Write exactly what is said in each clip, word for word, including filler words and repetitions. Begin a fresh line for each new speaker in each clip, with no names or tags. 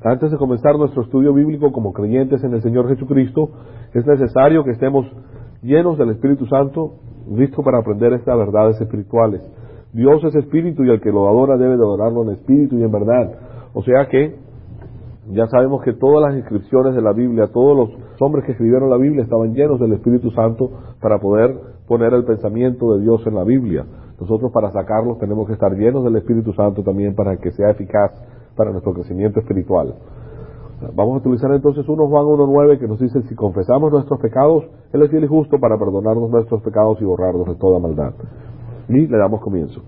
Antes de comenzar nuestro estudio bíblico como creyentes en el Señor Jesucristo, es necesario que estemos llenos del Espíritu Santo, listos para aprender estas verdades espirituales. Dios es espíritu y el que lo adora debe de adorarlo en espíritu y en verdad. O sea que ya sabemos que todas las inscripciones de la Biblia, todos los hombres que escribieron la Biblia estaban llenos del Espíritu Santo para poder poner el pensamiento de Dios en la Biblia. Nosotros para sacarlos tenemos que estar llenos del Espíritu Santo también para que sea eficaz para nuestro crecimiento espiritual. Vamos a utilizar entonces uno Juan uno nueve que nos dice: si confesamos nuestros pecados, Él es fiel y justo para perdonarnos nuestros pecados y borrarnos de toda maldad. Y le damos comienzo.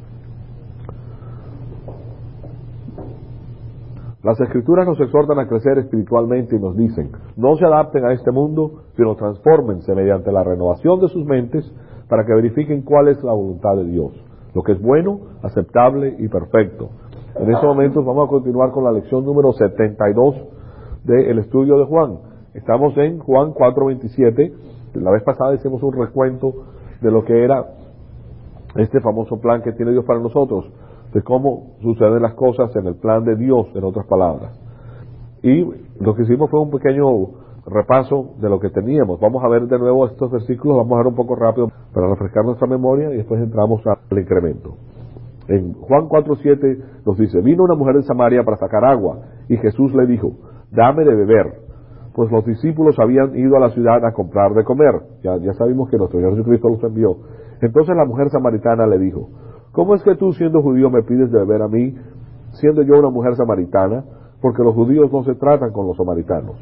Las Escrituras nos exhortan a crecer espiritualmente y nos dicen: no se adapten a este mundo, sino transfórmense mediante la renovación de sus mentes para que verifiquen cuál es la voluntad de Dios, lo que es bueno, aceptable y perfecto. En estos momentos vamos a continuar con la lección número setenta y dos del estudio de Juan. Estamos en Juan cuatro veintisiete. La vez pasada hicimos un recuento de lo que era este famoso plan que tiene Dios para nosotros, de cómo suceden las cosas en el plan de Dios, en otras palabras. Y lo que hicimos fue un pequeño repaso de lo que teníamos. Vamos a ver de nuevo estos versículos, vamos a ver un poco rápido para refrescar nuestra memoria y después entramos al incremento. En Juan cuatro siete nos dice: vino una mujer de Samaria para sacar agua, y Jesús le dijo: dame de beber, pues los discípulos habían ido a la ciudad a comprar de comer. Ya, ya sabemos que nuestro Señor Jesucristo los envió. Entonces la mujer samaritana le dijo: ¿cómo es que tú, siendo judío, me pides de beber a mí, siendo yo una mujer samaritana? Porque los judíos no se tratan con los samaritanos.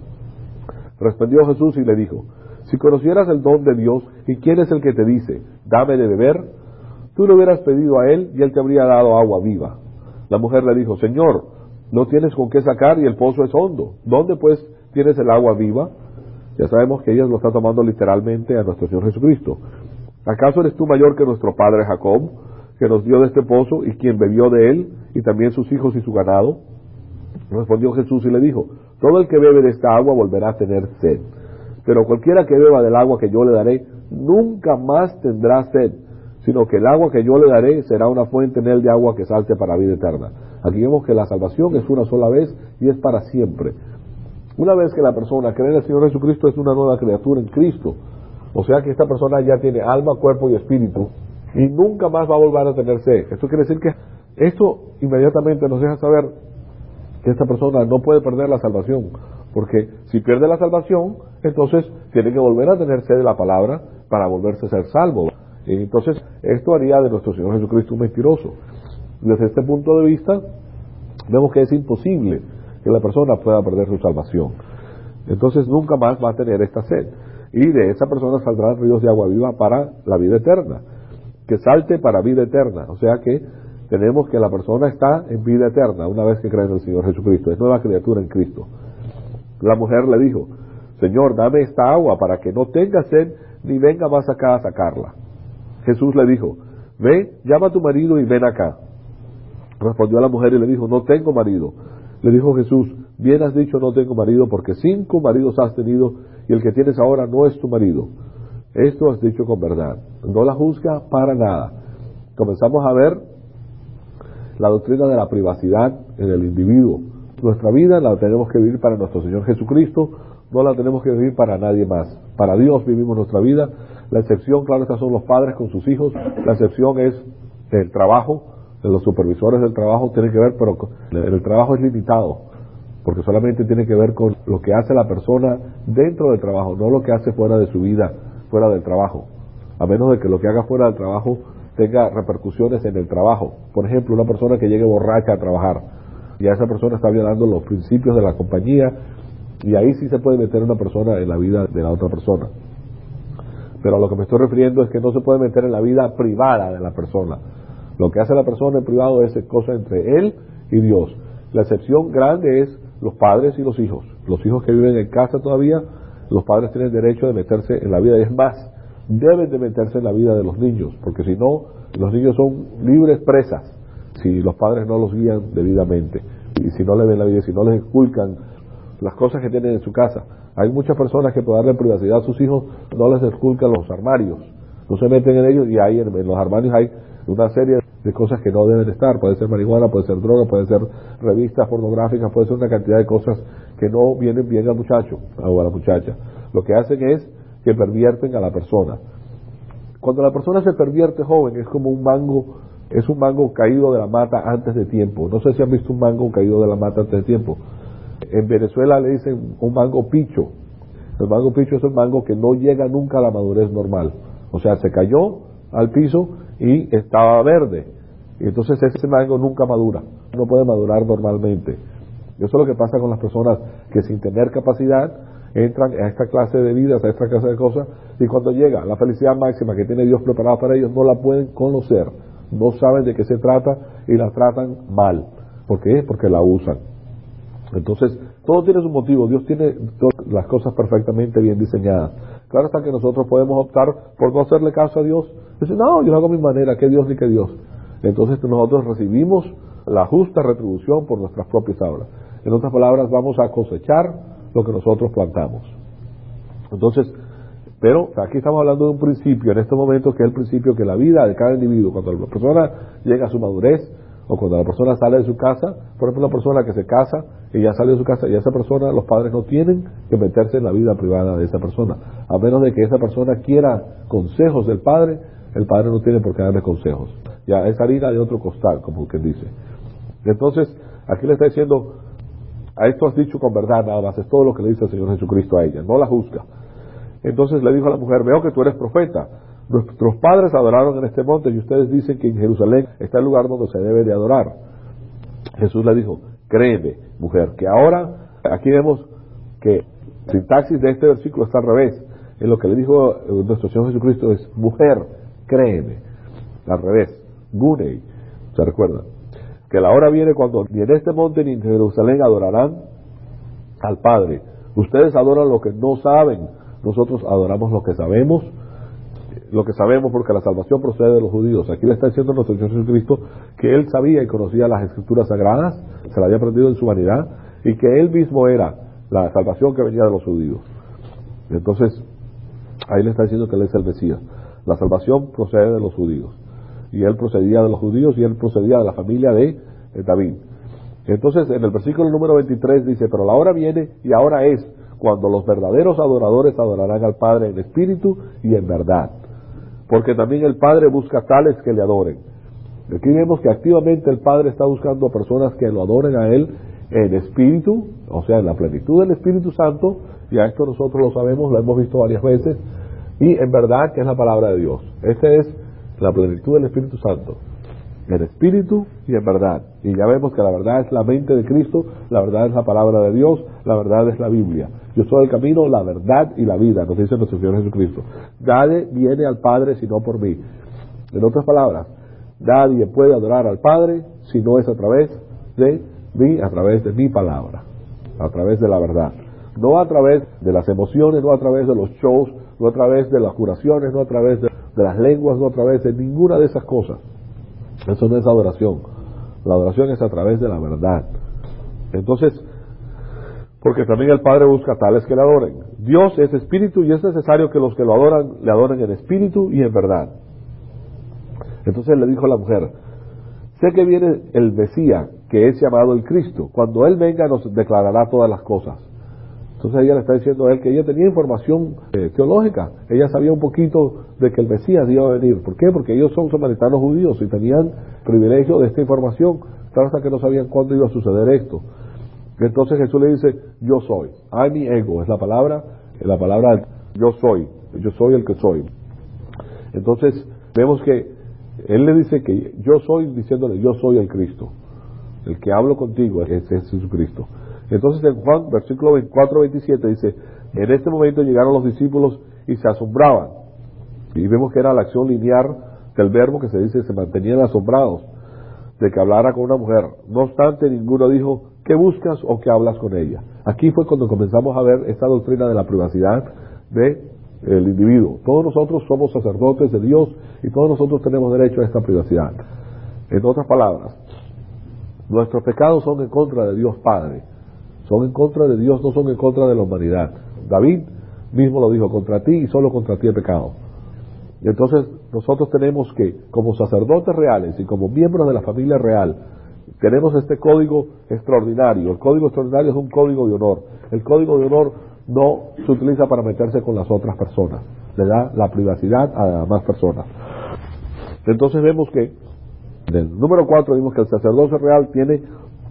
Respondió Jesús y le dijo: si conocieras el don de Dios y quién es el que te dice, dame de beber, tú le hubieras pedido a él y él te habría dado agua viva. La mujer le dijo: Señor, no tienes con qué sacar y el pozo es hondo. ¿Dónde pues tienes el agua viva? Ya sabemos que ella lo está tomando literalmente a nuestro Señor Jesucristo. ¿Acaso eres tú mayor que nuestro padre Jacob, que nos dio de este pozo y quien bebió de él, y también sus hijos y su ganado? Respondió Jesús y le dijo: todo el que bebe de esta agua volverá a tener sed, pero cualquiera que beba del agua que yo le daré nunca más tendrá sed, sino que el agua que yo le daré será una fuente en él de agua que salte para vida eterna. Aquí vemos que la salvación es una sola vez y es para siempre. Una vez que la persona cree en el Señor Jesucristo, es una nueva criatura en Cristo. O sea que esta persona ya tiene alma, cuerpo y espíritu y nunca más va a volver a tener sed. Esto quiere decir que esto inmediatamente nos deja saber que esta persona no puede perder la salvación, porque si pierde la salvación, entonces tiene que volver a tener sed de la palabra para volverse a ser salvo. Y entonces esto haría de nuestro Señor Jesucristo un mentiroso. Desde este punto de vista vemos que es imposible que la persona pueda perder su salvación. Entonces nunca más va a tener esta sed, y de esa persona saldrán ríos de agua viva para la vida eterna, que salte para vida eterna. O sea que tenemos que la persona está en vida eterna una vez que cree en el Señor Jesucristo, es nueva criatura en Cristo. La mujer le dijo: Señor, dame esta agua para que no tenga sed ni venga más acá a sacarla. Jesús le dijo: ve, llama a tu marido y ven acá. Respondió la mujer y le dijo: no tengo marido. Le dijo Jesús: bien has dicho, no tengo marido, porque cinco maridos has tenido y el que tienes ahora no es tu marido. Esto has dicho con verdad. No la juzga para nada. Comenzamos a ver la doctrina de la privacidad en el individuo. Nuestra vida la tenemos que vivir para nuestro Señor Jesucristo, no la tenemos que vivir para nadie más. Para Dios vivimos nuestra vida. La excepción, claro, estas son los padres con sus hijos. La excepción es el trabajo. Los supervisores del trabajo tienen que ver, pero el trabajo es limitado, porque solamente tiene que ver con lo que hace la persona dentro del trabajo, no lo que hace fuera de su vida, fuera del trabajo, a menos de que lo que haga fuera del trabajo tenga repercusiones en el trabajo. Por ejemplo, una persona que llegue borracha a trabajar, y a esa persona está violando los principios de la compañía, y ahí sí se puede meter una persona en la vida de la otra persona. Pero a lo que me estoy refiriendo es que no se puede meter en la vida privada de la persona. Lo que hace la persona en privado es cosa entre él y Dios. La excepción grande es los padres y los hijos. Los hijos que viven en casa todavía, los padres tienen derecho de meterse en la vida, y es más, deben de meterse en la vida de los niños, porque si no, los niños son libres presas si los padres no los guían debidamente, y si no le ven la vida, si no les inculcan las cosas que tienen en su casa. Hay muchas personas que, por darle privacidad a sus hijos, no les inculcan los armarios, no se meten en ellos, y ahí en, en los armarios hay una serie de cosas que no deben estar. Puede ser marihuana, puede ser droga, puede ser revistas pornográficas, puede ser una cantidad de cosas que no vienen bien al muchacho o a la muchacha. Lo que hacen es que pervierten a la persona. Cuando la persona se pervierte joven, es como un mango, es un mango caído de la mata antes de tiempo. No sé si han visto un mango caído de la mata antes de tiempo. En Venezuela le dicen un mango picho. El mango picho es el mango que no llega nunca a la madurez normal. O sea, se cayó al piso y estaba verde. Y entonces ese mango nunca madura. No puede madurar normalmente. Eso es lo que pasa con las personas que sin tener capacidad entran a esta clase de vidas, a esta clase de cosas, y cuando llega la felicidad máxima que tiene Dios preparada para ellos, no la pueden conocer, no saben de qué se trata y la tratan mal. ¿Por qué? Porque la usan. Entonces, todo tiene su motivo. Dios tiene todas las cosas perfectamente bien diseñadas. Claro está que nosotros podemos optar por no hacerle caso a Dios. Decir, no, yo lo hago a mi manera, que Dios ni que Dios. Entonces nosotros recibimos la justa retribución por nuestras propias obras. En otras palabras, vamos a cosechar lo que nosotros plantamos. Entonces, pero aquí estamos hablando de un principio en este momento, que es el principio que la vida de cada individuo, cuando la persona llega a su madurez, o cuando la persona sale de su casa, por ejemplo, una persona que se casa y ya sale de su casa, y esa persona, los padres no tienen que meterse en la vida privada de esa persona, a menos de que esa persona quiera consejos del padre. El padre no tiene por qué darle consejos, ya es harina de otro costal, como quien dice. Entonces, aquí le está diciendo, a esto has dicho con verdad, nada más, es todo lo que le dice el Señor Jesucristo a ella, no la juzga. Entonces le dijo a la mujer, veo que tú eres profeta. Nuestros padres adoraron en este monte y ustedes dicen que en Jerusalén está el lugar donde se debe de adorar. Jesús le dijo, créeme, mujer, que ahora, aquí vemos que la sintaxis de este versículo está al revés. En lo que le dijo nuestro Señor Jesucristo es, mujer, créeme. Al revés, gunei, ¿se recuerdan? Que la hora viene cuando ni en este monte ni en Jerusalén adorarán al Padre. Ustedes adoran lo que no saben, nosotros adoramos lo que sabemos, lo que sabemos porque la salvación procede de los judíos. Aquí le está diciendo nuestro Señor Jesucristo que Él sabía y conocía las Escrituras Sagradas, se la había aprendido en su vanidad, y que Él mismo era la salvación que venía de los judíos. Entonces, ahí le está diciendo que Él es el Mesías. La salvación procede de los judíos. Y Él procedía de los judíos y Él procedía de la familia de, de David. Entonces, en el versículo número veintitrés dice, pero la hora viene y ahora es cuando los verdaderos adoradores adorarán al Padre en espíritu y en verdad. Porque también el Padre busca tales que le adoren. Aquí vemos que activamente el Padre está buscando a personas que lo adoren a Él en espíritu, o sea, en la plenitud del Espíritu Santo, y a esto nosotros lo sabemos, lo hemos visto varias veces, y en verdad que es la palabra de Dios. Esa es la plenitud del Espíritu Santo, en espíritu y en verdad. Y ya vemos que la verdad es la mente de Cristo, la verdad es la palabra de Dios, la verdad es la Biblia. Yo soy el camino, la verdad y la vida, nos dice nuestro Señor Jesucristo. Nadie viene al Padre sino por mí. En otras palabras, nadie puede adorar al Padre si no es a través de mí, a través de mi palabra, a través de la verdad. No a través de las emociones, no a través de los shows, no a través de las curaciones, no a través de, de las lenguas, no a través de ninguna de esas cosas. Eso no es adoración. La adoración es a través de la verdad. Entonces, porque también el Padre busca tales que le adoren. Dios es espíritu y es necesario que los que lo adoran, le adoren en espíritu y en verdad. Entonces le dijo a la mujer, sé que viene el Mesías, que es llamado el Cristo. Cuando Él venga nos declarará todas las cosas. Entonces ella le está diciendo a él que ella tenía información eh, teológica. Ella sabía un poquito de que el Mesías iba a venir. ¿Por qué? Porque ellos son samaritanos judíos y tenían privilegio de esta información. Claro hasta que no sabían cuándo iba a suceder esto. Entonces Jesús le dice, yo soy. Ay, mi ego, es la palabra, la palabra yo soy. Yo soy el que soy. Entonces vemos que Él le dice que yo soy, diciéndole, yo soy el Cristo. El que hablo contigo es, es Jesucristo. Entonces en Juan, versículo veinticuatro veintisiete dice, en este momento llegaron los discípulos y se asombraban. Y vemos que era la acción lineal del verbo que se dice, se mantenían asombrados de que hablara con una mujer. No obstante, ninguno dijo, ¿qué buscas o qué hablas con ella? Aquí fue cuando comenzamos a ver esta doctrina de la privacidad del individuo. Todos nosotros somos sacerdotes de Dios y todos nosotros tenemos derecho a esta privacidad. En otras palabras, nuestros pecados son en contra de Dios Padre. Son en contra de Dios, no son en contra de la humanidad. David mismo lo dijo, contra ti y solo contra ti he pecado. Entonces nosotros tenemos que, como sacerdotes reales y como miembros de la familia real, tenemos este código extraordinario. El código extraordinario es un código de honor. El código de honor no se utiliza para meterse con las otras personas, le da la privacidad a las demás personas. Entonces vemos que en el número cuatro vimos que el sacerdocio real tiene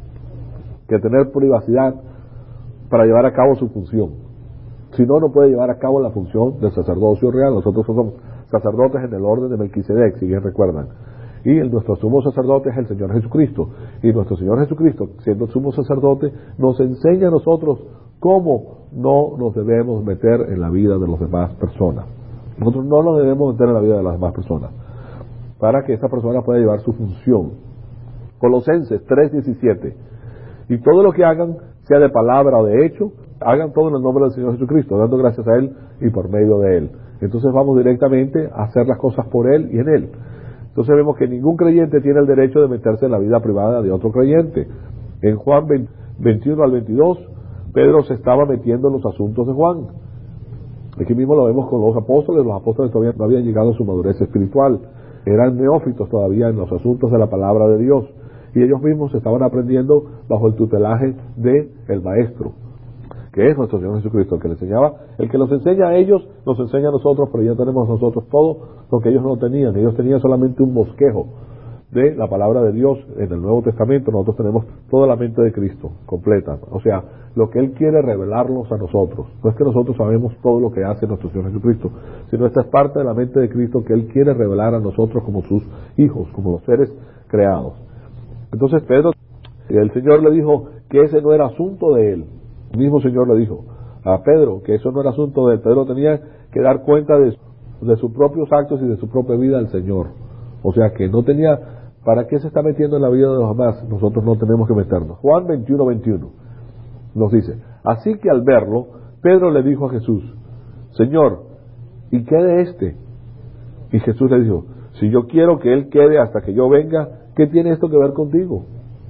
que tener privacidad para llevar a cabo su función. Si no, no puede llevar a cabo la función del sacerdocio real. Nosotros somos sacerdotes en el orden de Melquisedec, si bien recuerdan. Y el, nuestro sumo sacerdote es el Señor Jesucristo. Y nuestro Señor Jesucristo, siendo sumo sacerdote, nos enseña a nosotros cómo no nos debemos meter en la vida de las demás personas. Nosotros no nos debemos meter en la vida de las demás personas, para que esa persona pueda llevar su función. Colosenses tres diecisiete. Y todo lo que hagan, sea de palabra o de hecho, hagan todo en el nombre del Señor Jesucristo, dando gracias a Él y por medio de Él. Entonces vamos directamente a hacer las cosas por Él y en Él. Entonces vemos que ningún creyente tiene el derecho de meterse en la vida privada de otro creyente. En Juan veintiuno al veintidós, Pedro se estaba metiendo en los asuntos de Juan. Aquí mismo lo vemos con los apóstoles. Los apóstoles todavía no habían llegado a su madurez espiritual. Eran neófitos todavía en los asuntos de la palabra de Dios. Y ellos mismos estaban aprendiendo bajo el tutelaje del Maestro, que es nuestro Señor Jesucristo, el que les enseñaba, el que los enseña a ellos, nos enseña a nosotros, pero ya tenemos nosotros todo lo que ellos no tenían. Ellos tenían solamente un bosquejo de la palabra de Dios en el Nuevo Testamento. Nosotros tenemos toda la mente de Cristo, completa. O sea, lo que Él quiere revelarnos a nosotros. No es que nosotros sabemos todo lo que hace nuestro Señor Jesucristo, sino esta es parte de la mente de Cristo que Él quiere revelar a nosotros como sus hijos, como los seres creados. Entonces Pedro, el Señor le dijo que ese no era asunto de Él. El mismo Señor le dijo a Pedro que eso no era asunto de él. Pedro tenía que dar cuenta de, de sus propios actos y de su propia vida al Señor. O sea que no tenía, ¿para qué se está metiendo en la vida de los demás? Nosotros no tenemos que meternos. Juan veintiuno veintiuno nos dice: así que al verlo, Pedro le dijo a Jesús: Señor, ¿y qué de este? Y Jesús le dijo: si yo quiero que él quede hasta que yo venga, ¿qué tiene esto que ver contigo?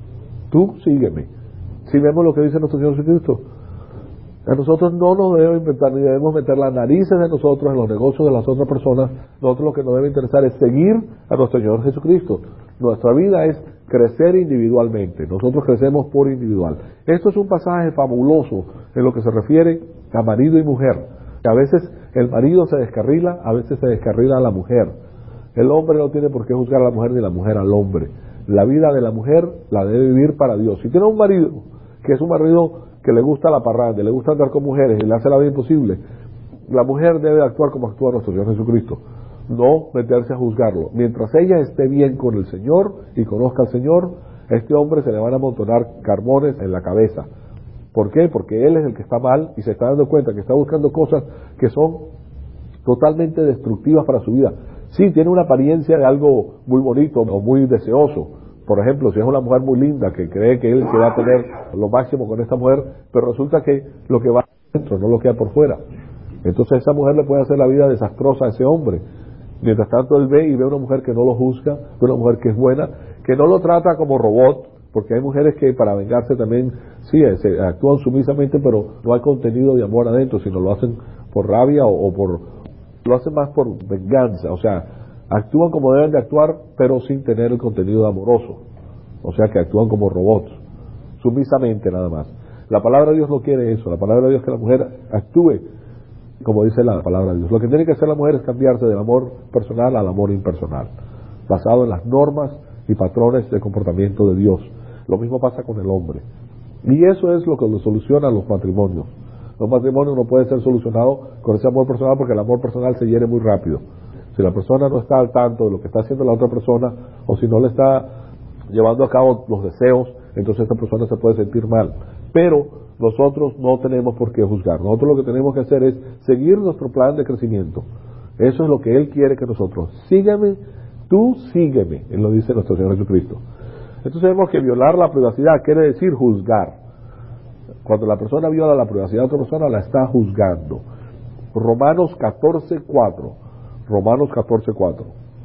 Tú sígueme. Si vemos lo que dice nuestro Señor Jesucristo, a nosotros no nos debemos inventar ni debemos meter las narices de nosotros en los negocios de las otras personas. Nosotros lo que nos debe interesar es seguir a nuestro Señor Jesucristo. Nuestra vida es crecer individualmente. Nosotros crecemos por individual. Esto es un pasaje fabuloso en lo que se refiere a marido y mujer. A veces el marido se descarrila, a veces se descarrila a la mujer. El hombre no tiene por qué juzgar a la mujer ni la mujer al hombre. La vida de la mujer la debe vivir para Dios. Si tiene un marido que es un marido que le gusta la parranda, le gusta andar con mujeres y le hace la vida imposible, la mujer debe actuar como actúa nuestro Señor Jesucristo, no meterse a juzgarlo. Mientras ella esté bien con el Señor y conozca al Señor, a este hombre se le van a amontonar carbones en la cabeza. ¿Por qué? Porque él es el que está mal y se está dando cuenta que está buscando cosas que son totalmente destructivas para su vida. Sí, tiene una apariencia de algo muy bonito o muy deseoso. Por ejemplo, si es una mujer muy linda que cree que él que va a tener lo máximo con esta mujer, pero resulta que lo que va adentro no lo queda por fuera. Entonces esa mujer le puede hacer la vida desastrosa a ese hombre. Mientras tanto él ve y ve una mujer que no lo juzga, ve una mujer que es buena, que no lo trata como robot, porque hay mujeres que para vengarse también, sí, se actúan sumisamente, pero no hay contenido de amor adentro, sino lo hacen por rabia o, o por, lo hacen más por venganza. O sea, actúan como deben de actuar, pero sin tener el contenido amoroso. O sea que actúan como robots, sumisamente nada más. La palabra de Dios no quiere eso. La palabra de Dios es que la mujer actúe como dice la palabra de Dios. Lo que tiene que hacer la mujer es cambiarse del amor personal al amor impersonal, basado en las normas y patrones de comportamiento de Dios. Lo mismo pasa con el hombre. Y eso es lo que lo soluciona los matrimonios. Los matrimonios no pueden ser solucionados con ese amor personal, porque el amor personal se hiere muy rápido. Si la persona no está al tanto de lo que está haciendo la otra persona, o si no le está llevando a cabo los deseos, entonces esta persona se puede sentir mal. Pero nosotros no tenemos por qué juzgar. Nosotros lo que tenemos que hacer es seguir nuestro plan de crecimiento. Eso es lo que Él quiere que nosotros. Sígueme, tú sígueme, Él lo dice nuestro Señor Jesucristo. Entonces vemos que violar la privacidad quiere decir juzgar. Cuando la persona viola la privacidad de otra persona, la está juzgando. Romanos catorce cuatro. Romanos catorce cuatro.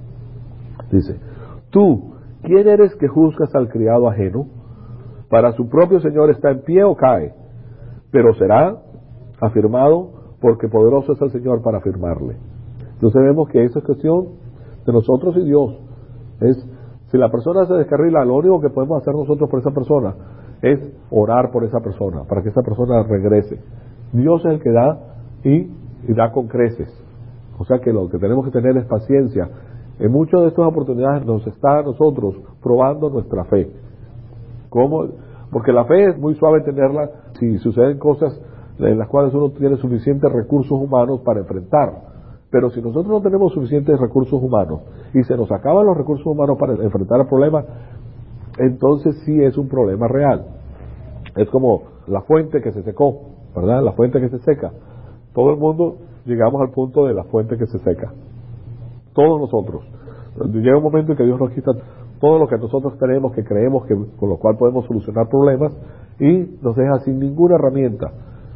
Dice: tú, ¿quién eres que juzgas al criado ajeno? Para su propio Señor está en pie o cae, pero será afirmado, porque poderoso es el Señor para afirmarle. Entonces vemos que eso es cuestión de nosotros y Dios. Es, si la persona se descarrila, lo único que podemos hacer nosotros por esa persona es orar por esa persona, para que esa persona regrese. Dios es el que da y, y da con creces. O sea que lo que tenemos que tener es paciencia. En muchas de estas oportunidades nos está a nosotros probando nuestra fe. ¿Cómo? Porque la fe es muy suave tenerla si suceden cosas en las cuales uno tiene suficientes recursos humanos para enfrentar. Pero si nosotros no tenemos suficientes recursos humanos y se nos acaban los recursos humanos para enfrentar el problema, entonces sí es un problema real. Es como la fuente que se secó, ¿verdad? La fuente que se seca. Todo el mundo llegamos al punto de la fuente que se seca. Todos nosotros. Llega un momento en que Dios nos quita todo lo que nosotros tenemos, que creemos que con lo cual podemos solucionar problemas, y nos deja sin ninguna herramienta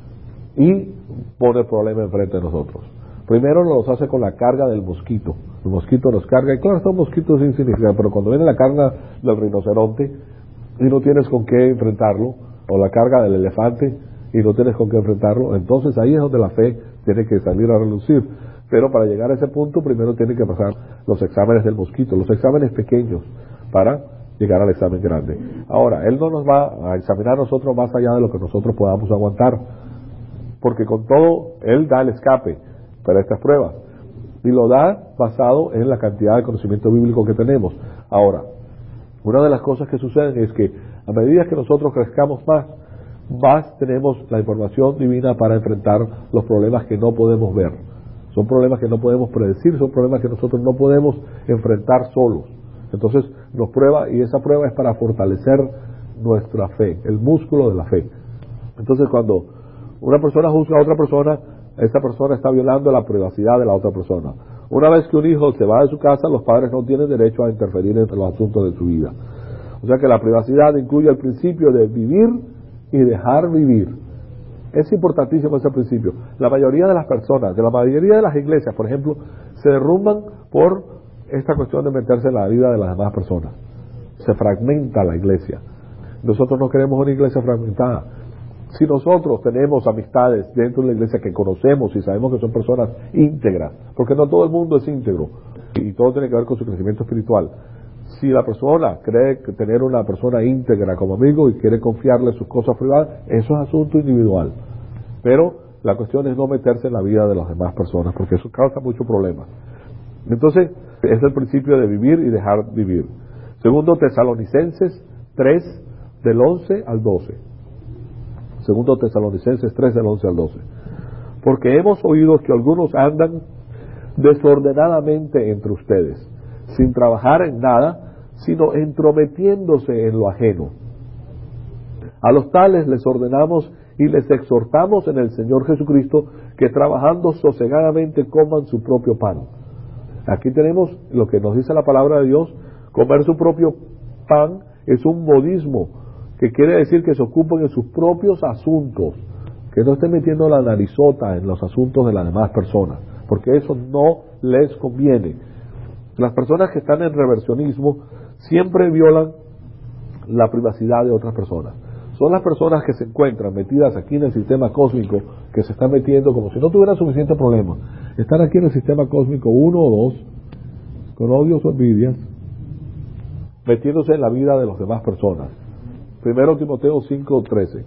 y pone el problema enfrente de nosotros. Primero nos hace con la carga del mosquito. El mosquito nos carga, y claro, son mosquitos insignificantes, pero cuando viene la carga del rinoceronte y no tienes con qué enfrentarlo, o la carga del elefante y no tienes con qué enfrentarlo, entonces ahí es donde la fe tiene que salir a relucir. Pero para llegar a ese punto, primero tiene que pasar los exámenes del mosquito, los exámenes pequeños, para llegar al examen grande. Ahora, Él no nos va a examinar a nosotros más allá de lo que nosotros podamos aguantar, porque con todo, Él da el escape para estas pruebas, y lo da basado en la cantidad de conocimiento bíblico que tenemos. Ahora, una de las cosas que suceden es que a medida que nosotros crezcamos más, más tenemos la información divina para enfrentar los problemas que no podemos ver. Son problemas que no podemos predecir, son problemas que nosotros no podemos enfrentar solos. Entonces nos prueba, y esa prueba es para fortalecer nuestra fe, el músculo de la fe. Entonces cuando una persona juzga a otra persona, esa persona está violando la privacidad de la otra persona. Una vez que un hijo se va de su casa, los padres no tienen derecho a interferir en los asuntos de su vida. O sea que la privacidad incluye el principio de vivir y dejar vivir. Es importantísimo ese principio. La mayoría de las personas, de la mayoría de las iglesias, por ejemplo, se derrumban por esta cuestión de meterse en la vida de las demás personas. Se fragmenta la iglesia. Nosotros no queremos una iglesia fragmentada. Si nosotros tenemos amistades dentro de la iglesia que conocemos y sabemos que son personas íntegras, porque no todo el mundo es íntegro, y todo tiene que ver con su crecimiento espiritual. Si la persona cree que tener una persona íntegra como amigo y quiere confiarle sus cosas privadas, eso es asunto individual. Pero la cuestión es no meterse en la vida de las demás personas, porque eso causa muchos problemas. Entonces, es el principio de vivir y dejar vivir. Segundo Tesalonicenses tres, del once al doce. Segundo Tesalonicenses tres, del once al doce. Porque hemos oído que algunos andan desordenadamente entre ustedes, sin trabajar en nada, sino entrometiéndose en lo ajeno. A los tales les ordenamos y les exhortamos en el Señor Jesucristo que trabajando sosegadamente coman su propio pan. Aquí tenemos lo que nos dice la palabra de Dios. Comer su propio pan es un modismo, que quiere decir que se ocupen en sus propios asuntos, que no estén metiendo la narizota en los asuntos de las demás personas, porque eso no les conviene. Las personas que están en reversionismo siempre violan la privacidad de otras personas. Son las personas que se encuentran metidas aquí en el sistema cósmico, que se están metiendo como si no tuvieran suficiente problema. Están aquí en el sistema cósmico uno o dos, con odios o envidias, metiéndose en la vida de las demás personas. Primero Timoteo cinco, trece.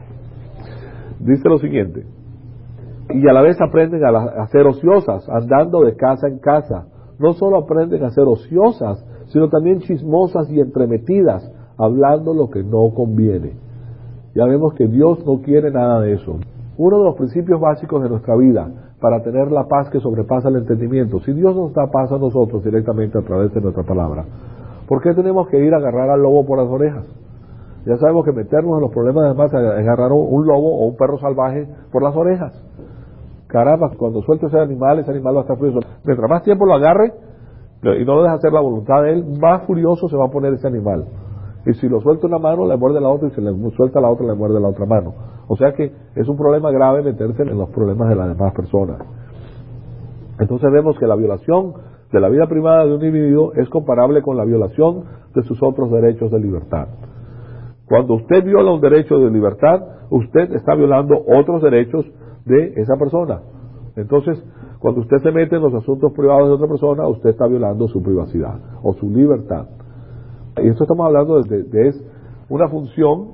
Dice lo siguiente: y a la vez aprenden a, la, a ser ociosas, andando de casa en casa. No solo aprenden a ser ociosas, sino también chismosas y entremetidas, hablando lo que no conviene. Ya vemos que Dios no quiere nada de eso. Uno de los principios básicos de nuestra vida, para tener la paz que sobrepasa el entendimiento, si Dios nos da paz a nosotros directamente a través de nuestra palabra, ¿por qué tenemos que ir a agarrar al lobo por las orejas? Ya sabemos que meternos en los problemas de demás es agarrar un lobo o un perro salvaje por las orejas. Caramba, cuando suelte ese animal, ese animal va a estar furioso. Mientras más tiempo lo agarre y no lo deja hacer la voluntad de él, más furioso se va a poner ese animal. Y si lo suelta una mano, le muerde la otra, y si le suelta la otra, le muerde la otra mano. O sea que es un problema grave meterse en los problemas de las demás personas. Entonces vemos que la violación de la vida privada de un individuo es comparable con la violación de sus otros derechos de libertad. Cuando usted viola un derecho de libertad, usted está violando otros derechos de esa persona. Entonces, Cuando usted se mete en los asuntos privados de otra persona, usted está violando su privacidad o su libertad. Y esto estamos hablando de, de, de es una función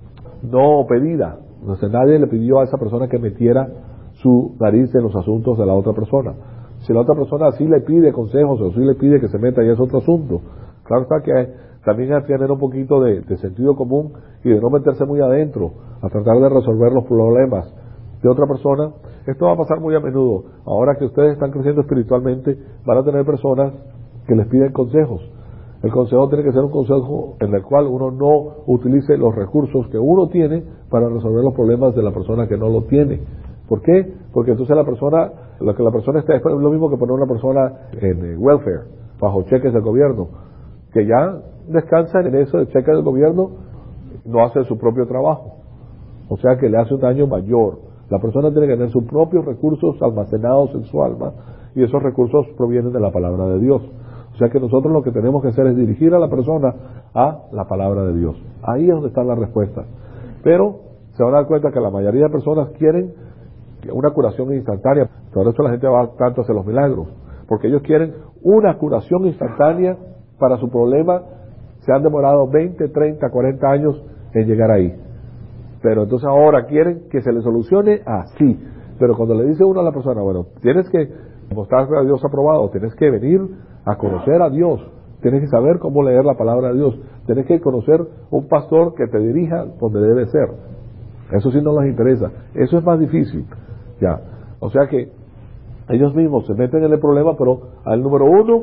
no pedida. Entonces nadie le pidió a esa persona que metiera su nariz en los asuntos de la otra persona. Si la otra persona sí le pide consejos o sí le pide que se meta, ya es otro asunto. Claro está que hay, también hay que tener un poquito de, de sentido común y de no meterse muy adentro a tratar de resolver los problemas de otra persona. Esto va a pasar muy a menudo. Ahora que ustedes están creciendo espiritualmente, van a tener personas que les piden consejos. El consejo tiene que ser un consejo en el cual uno no utilice los recursos que uno tiene para resolver los problemas de la persona que no lo tiene. ¿Por qué? Porque entonces la persona, lo que la persona está es lo mismo que poner una persona en welfare, bajo cheques del gobierno, que ya descansa en eso de cheques del gobierno, no hace su propio trabajo. O sea que le hace un daño mayor. La persona tiene que tener sus propios recursos almacenados en su alma, y esos recursos provienen de la palabra de Dios. O sea que nosotros lo que tenemos que hacer es dirigir a la persona a la palabra de Dios. Ahí es donde están las respuestas. Pero se van a dar cuenta que la mayoría de personas quieren una curación instantánea. Por eso la gente va tanto hacia los milagros, porque ellos quieren una curación instantánea para su problema. Se han demorado veinte, treinta, cuarenta años en llegar ahí. Pero entonces ahora quieren que se le solucione así. Pero cuando le dice uno a la persona, bueno, tienes que mostrarle a Dios aprobado, tienes que venir a conocer a Dios, tienes que saber cómo leer la palabra de Dios, tienes que conocer un pastor que te dirija donde debe ser. Eso sí no les interesa, eso es más difícil. Ya, o sea que ellos mismos se meten en el problema, pero al número uno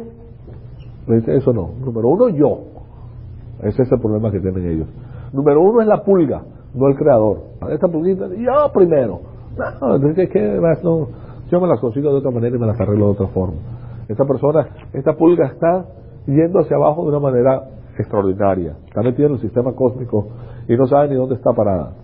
le dice eso no, número uno yo. Ese es el problema que tienen ellos. Número uno es la pulga, no el creador. Esta pulguita, yo primero. No, ¿qué, qué más? No, yo me las consigo de otra manera y me las arreglo de otra forma. Esta persona, esta pulga está yendo hacia abajo de una manera extraordinaria. Está metida en el sistema cósmico y no sabe ni dónde está parada.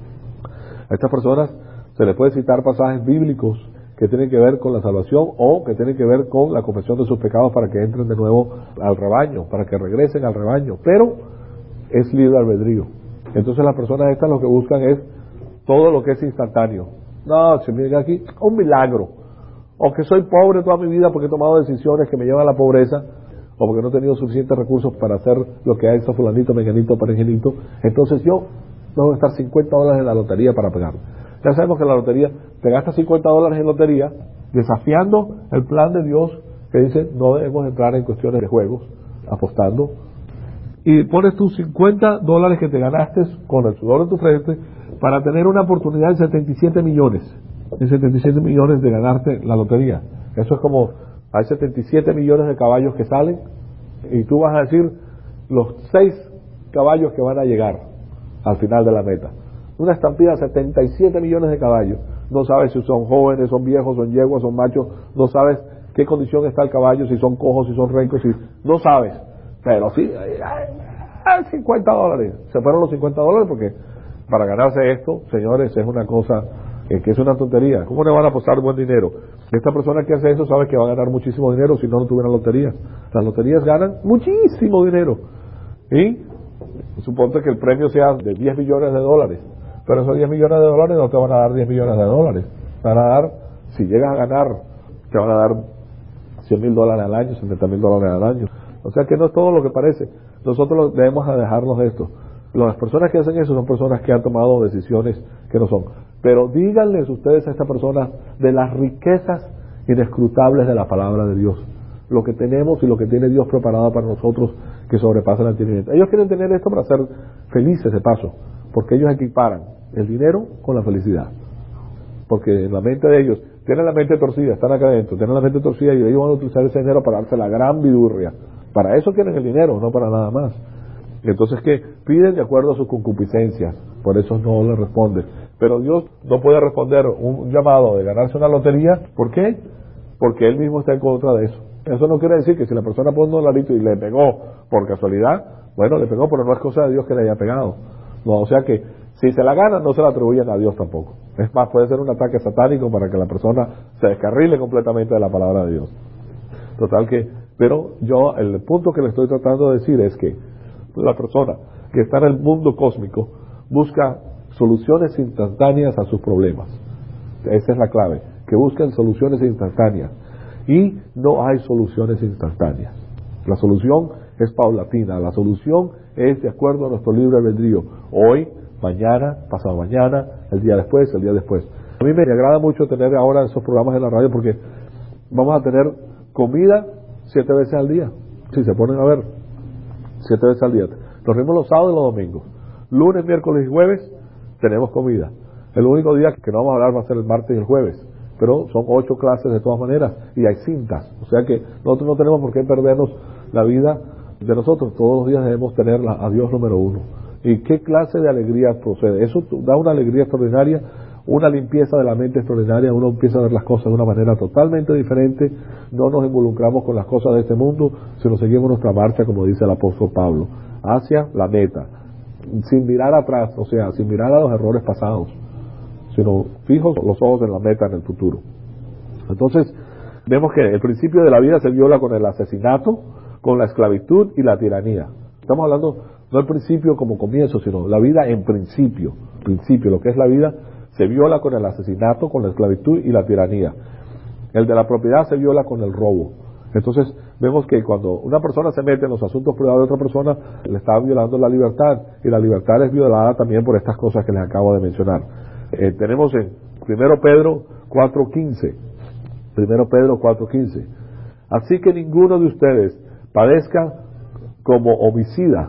A estas personas se les puede citar pasajes bíblicos que tienen que ver con la salvación o que tienen que ver con la confesión de sus pecados para que entren de nuevo al rebaño, para que regresen al rebaño. Pero es libre albedrío. Entonces las personas estas lo que buscan es todo lo que es instantáneo. No, se me llega aquí un milagro. O que soy pobre toda mi vida porque he tomado decisiones que me llevan a la pobreza, o porque no he tenido suficientes recursos para hacer lo que ha hecho fulanito, menganito, perengenito. Entonces yo tengo que gastar cincuenta dólares en la lotería para pegarlo. Ya sabemos que la lotería, te gastas cincuenta dólares en lotería, desafiando el plan de Dios que dice no debemos entrar en cuestiones de juegos, apostando, y pones tus cincuenta dólares que te ganaste con el sudor de tu frente para tener una oportunidad de setenta y siete millones. De setenta y siete millones de ganarte la lotería. Eso es como, hay setenta y siete millones de caballos que salen y tú vas a decir los seis caballos que van a llegar al final de la meta. Una estampida de setenta y siete millones de caballos. No sabes si son jóvenes, son viejos, son yeguas, son machos. No sabes qué condición está el caballo, si son cojos, si son rencos, si no sabes. Pero sí, hay cincuenta dólares. Se fueron los cincuenta dólares porque para ganarse esto, señores, es una cosa Eh, que es una tontería. ¿Cómo le van a apostar buen dinero? Esta persona que hace eso sabe que va a ganar muchísimo dinero si no, no tuviera loterías. Las loterías ganan muchísimo dinero. Y suponte que el premio sea de diez millones de dólares. Pero esos diez millones de dólares no te van a dar diez millones de dólares. Te van a dar, si llegas a ganar, te van a dar cien mil dólares al año, setenta mil dólares al año. O sea que no es todo lo que parece. Nosotros debemos dejarnos esto. Las personas que hacen eso son personas que han tomado decisiones que no son. Pero díganles ustedes a esta persona de las riquezas inescrutables de la palabra de Dios. Lo que tenemos y lo que tiene Dios preparado para nosotros que sobrepasa el entendimiento. Ellos quieren tener esto para ser felices de paso, porque ellos equiparan el dinero con la felicidad. Porque en la mente de ellos, tienen la mente torcida, están acá adentro, tienen la mente torcida y ellos van a utilizar ese dinero para darse la gran vidurria. Para eso quieren el dinero, no para nada más. Entonces, ¿qué? Piden de acuerdo a sus concupiscencias, por eso no le responde. Pero Dios no puede responder un llamado de ganarse una lotería. ¿Por qué? Porque Él mismo está en contra de eso. Eso no quiere decir que si la persona pone un dolarito y le pegó por casualidad, bueno, le pegó, pero no es cosa de Dios que le haya pegado. No, o sea que si se la gana, no se la atribuyen a Dios tampoco. Es más, puede ser un ataque satánico para que la persona se descarrile completamente de la palabra de Dios. Total que, pero yo, el punto que le estoy tratando de decir es que la persona que está en el mundo cósmico busca soluciones instantáneas a sus problemas. Esa es la clave. que buscan soluciones instantáneas. Y no hay soluciones instantáneas. La solución es paulatina, la solución es de acuerdo a nuestro libre albedrío. Hoy, mañana, pasado mañana, el día después, el día después. A mí me agrada mucho tener ahora esos programas en la radio porque vamos a tener comida siete veces al día. Si se ponen a ver, siete veces al día. Nos reunimos los sábados y los domingos. Lunes, miércoles y jueves tenemos comida. El único día que no vamos a hablar va a ser el martes y el jueves. Pero son ocho clases de todas maneras y hay cintas. O sea que nosotros no tenemos por qué perdernos la vida de nosotros. Todos los días debemos tener a Dios número uno. ¿Y qué clase de alegría procede? Eso da una alegría extraordinaria, una limpieza de la mente extraordinaria. Uno empieza a ver las cosas de una manera totalmente diferente. No nos involucramos con las cosas de este mundo, sino seguimos nuestra marcha, como dice el apóstol Pablo, hacia la meta, sin mirar atrás, o sea, sin mirar a los errores pasados, sino fijos los ojos en la meta, en el futuro. Entonces, vemos que el principio de la vida se viola con el asesinato, con la esclavitud y la tiranía. Estamos hablando no el principio como comienzo, sino la vida en principio. Principio, lo que es la vida, se viola con el asesinato, con la esclavitud y la tiranía. El de la propiedad se viola con el robo. Entonces, vemos que cuando una persona se mete en los asuntos privados de otra persona, le está violando la libertad, y la libertad es violada también por estas cosas que les acabo de mencionar. Eh, tenemos en primero Pedro cuatro quince. primero Pedro cuatro quince. Así que ninguno de ustedes padezca como homicida,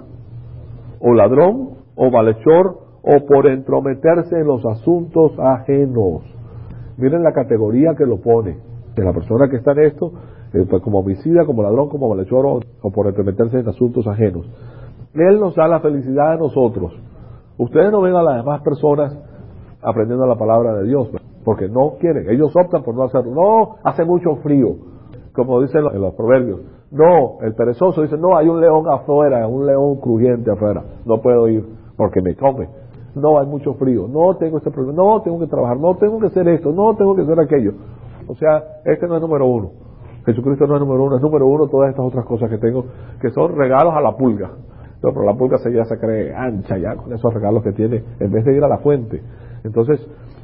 o ladrón, o malhechor, o por entrometerse en los asuntos ajenos. Miren la categoría que lo pone. De la persona que está en esto, eh, pues como homicida, como ladrón, como malhechor, o, o por entrometerse en asuntos ajenos. Él nos da la felicidad a nosotros. Ustedes no ven a las demás personas aprendiendo la palabra de Dios, porque no quieren. Ellos optan por no hacerlo. No, hace mucho frío, como dicen en los proverbios. No, el perezoso dice, no, hay un león afuera, un león crujiente afuera, no puedo ir porque me come. No, hay mucho frío, no tengo este problema, no tengo que trabajar, no tengo que hacer esto, no tengo que hacer aquello. O sea, este no es número uno. Jesucristo no es número uno, es número uno todas estas otras cosas que tengo, que son regalos a la pulga. No, pero la pulga se ya se cree ancha ya con esos regalos que tiene, en vez de ir a la fuente. Entonces,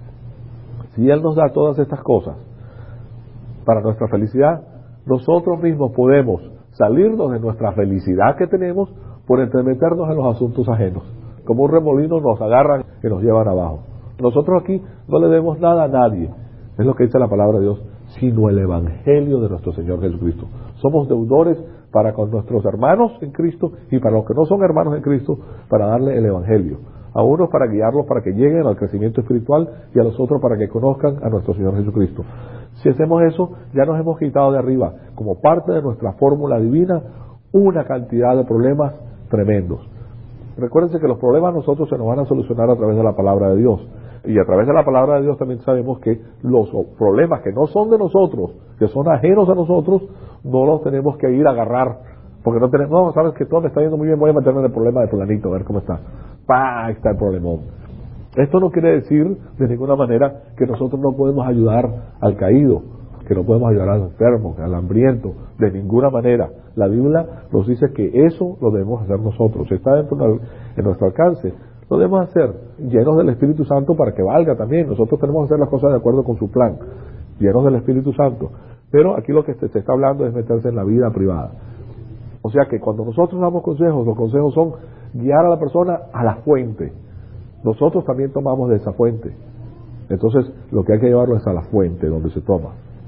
si Él nos da todas estas cosas para nuestra felicidad, nosotros mismos podemos salirnos de nuestra felicidad que tenemos por entremeternos en los asuntos ajenos. Como un remolino nos agarran y nos llevan abajo. Nosotros aquí no le debemos nada a nadie, es lo que dice la palabra de Dios, sino el evangelio de nuestro Señor Jesucristo. Somos deudores para con nuestros hermanos en Cristo y para los que no son hermanos en Cristo, para darle el evangelio. A unos para guiarlos para que lleguen al crecimiento espiritual y a los otros para que conozcan a nuestro Señor Jesucristo. Si hacemos eso, ya nos hemos quitado de arriba, como parte de nuestra fórmula divina, una cantidad de problemas tremendos. Recuérdense que los problemas nosotros se nos van a solucionar a través de la palabra de Dios. Y a través de la palabra de Dios también sabemos que los problemas que no son de nosotros, que son ajenos a nosotros, no los tenemos que ir a agarrar. Porque no tenemos, no, sabes que todo me está yendo muy bien, voy a meterme en el problema de fulanito, a ver cómo está. ¡Pah! Ahí está el problemón. Esto no quiere decir de ninguna manera que nosotros no podemos ayudar al caído, que no podemos ayudar al enfermo, al hambriento, de ninguna manera. La Biblia nos dice que eso lo debemos hacer nosotros. Si está dentro de en nuestro alcance, lo debemos hacer llenos del Espíritu Santo para que valga también. Nosotros tenemos que hacer las cosas de acuerdo con su plan, llenos del Espíritu Santo. Pero aquí lo que se está hablando es meterse en la vida privada. O sea que cuando nosotros damos consejos, los consejos son guiar a la persona a la fuente. Nosotros también tomamos de esa fuente. Entonces, lo que hay que llevarlo es a la fuente donde se toma.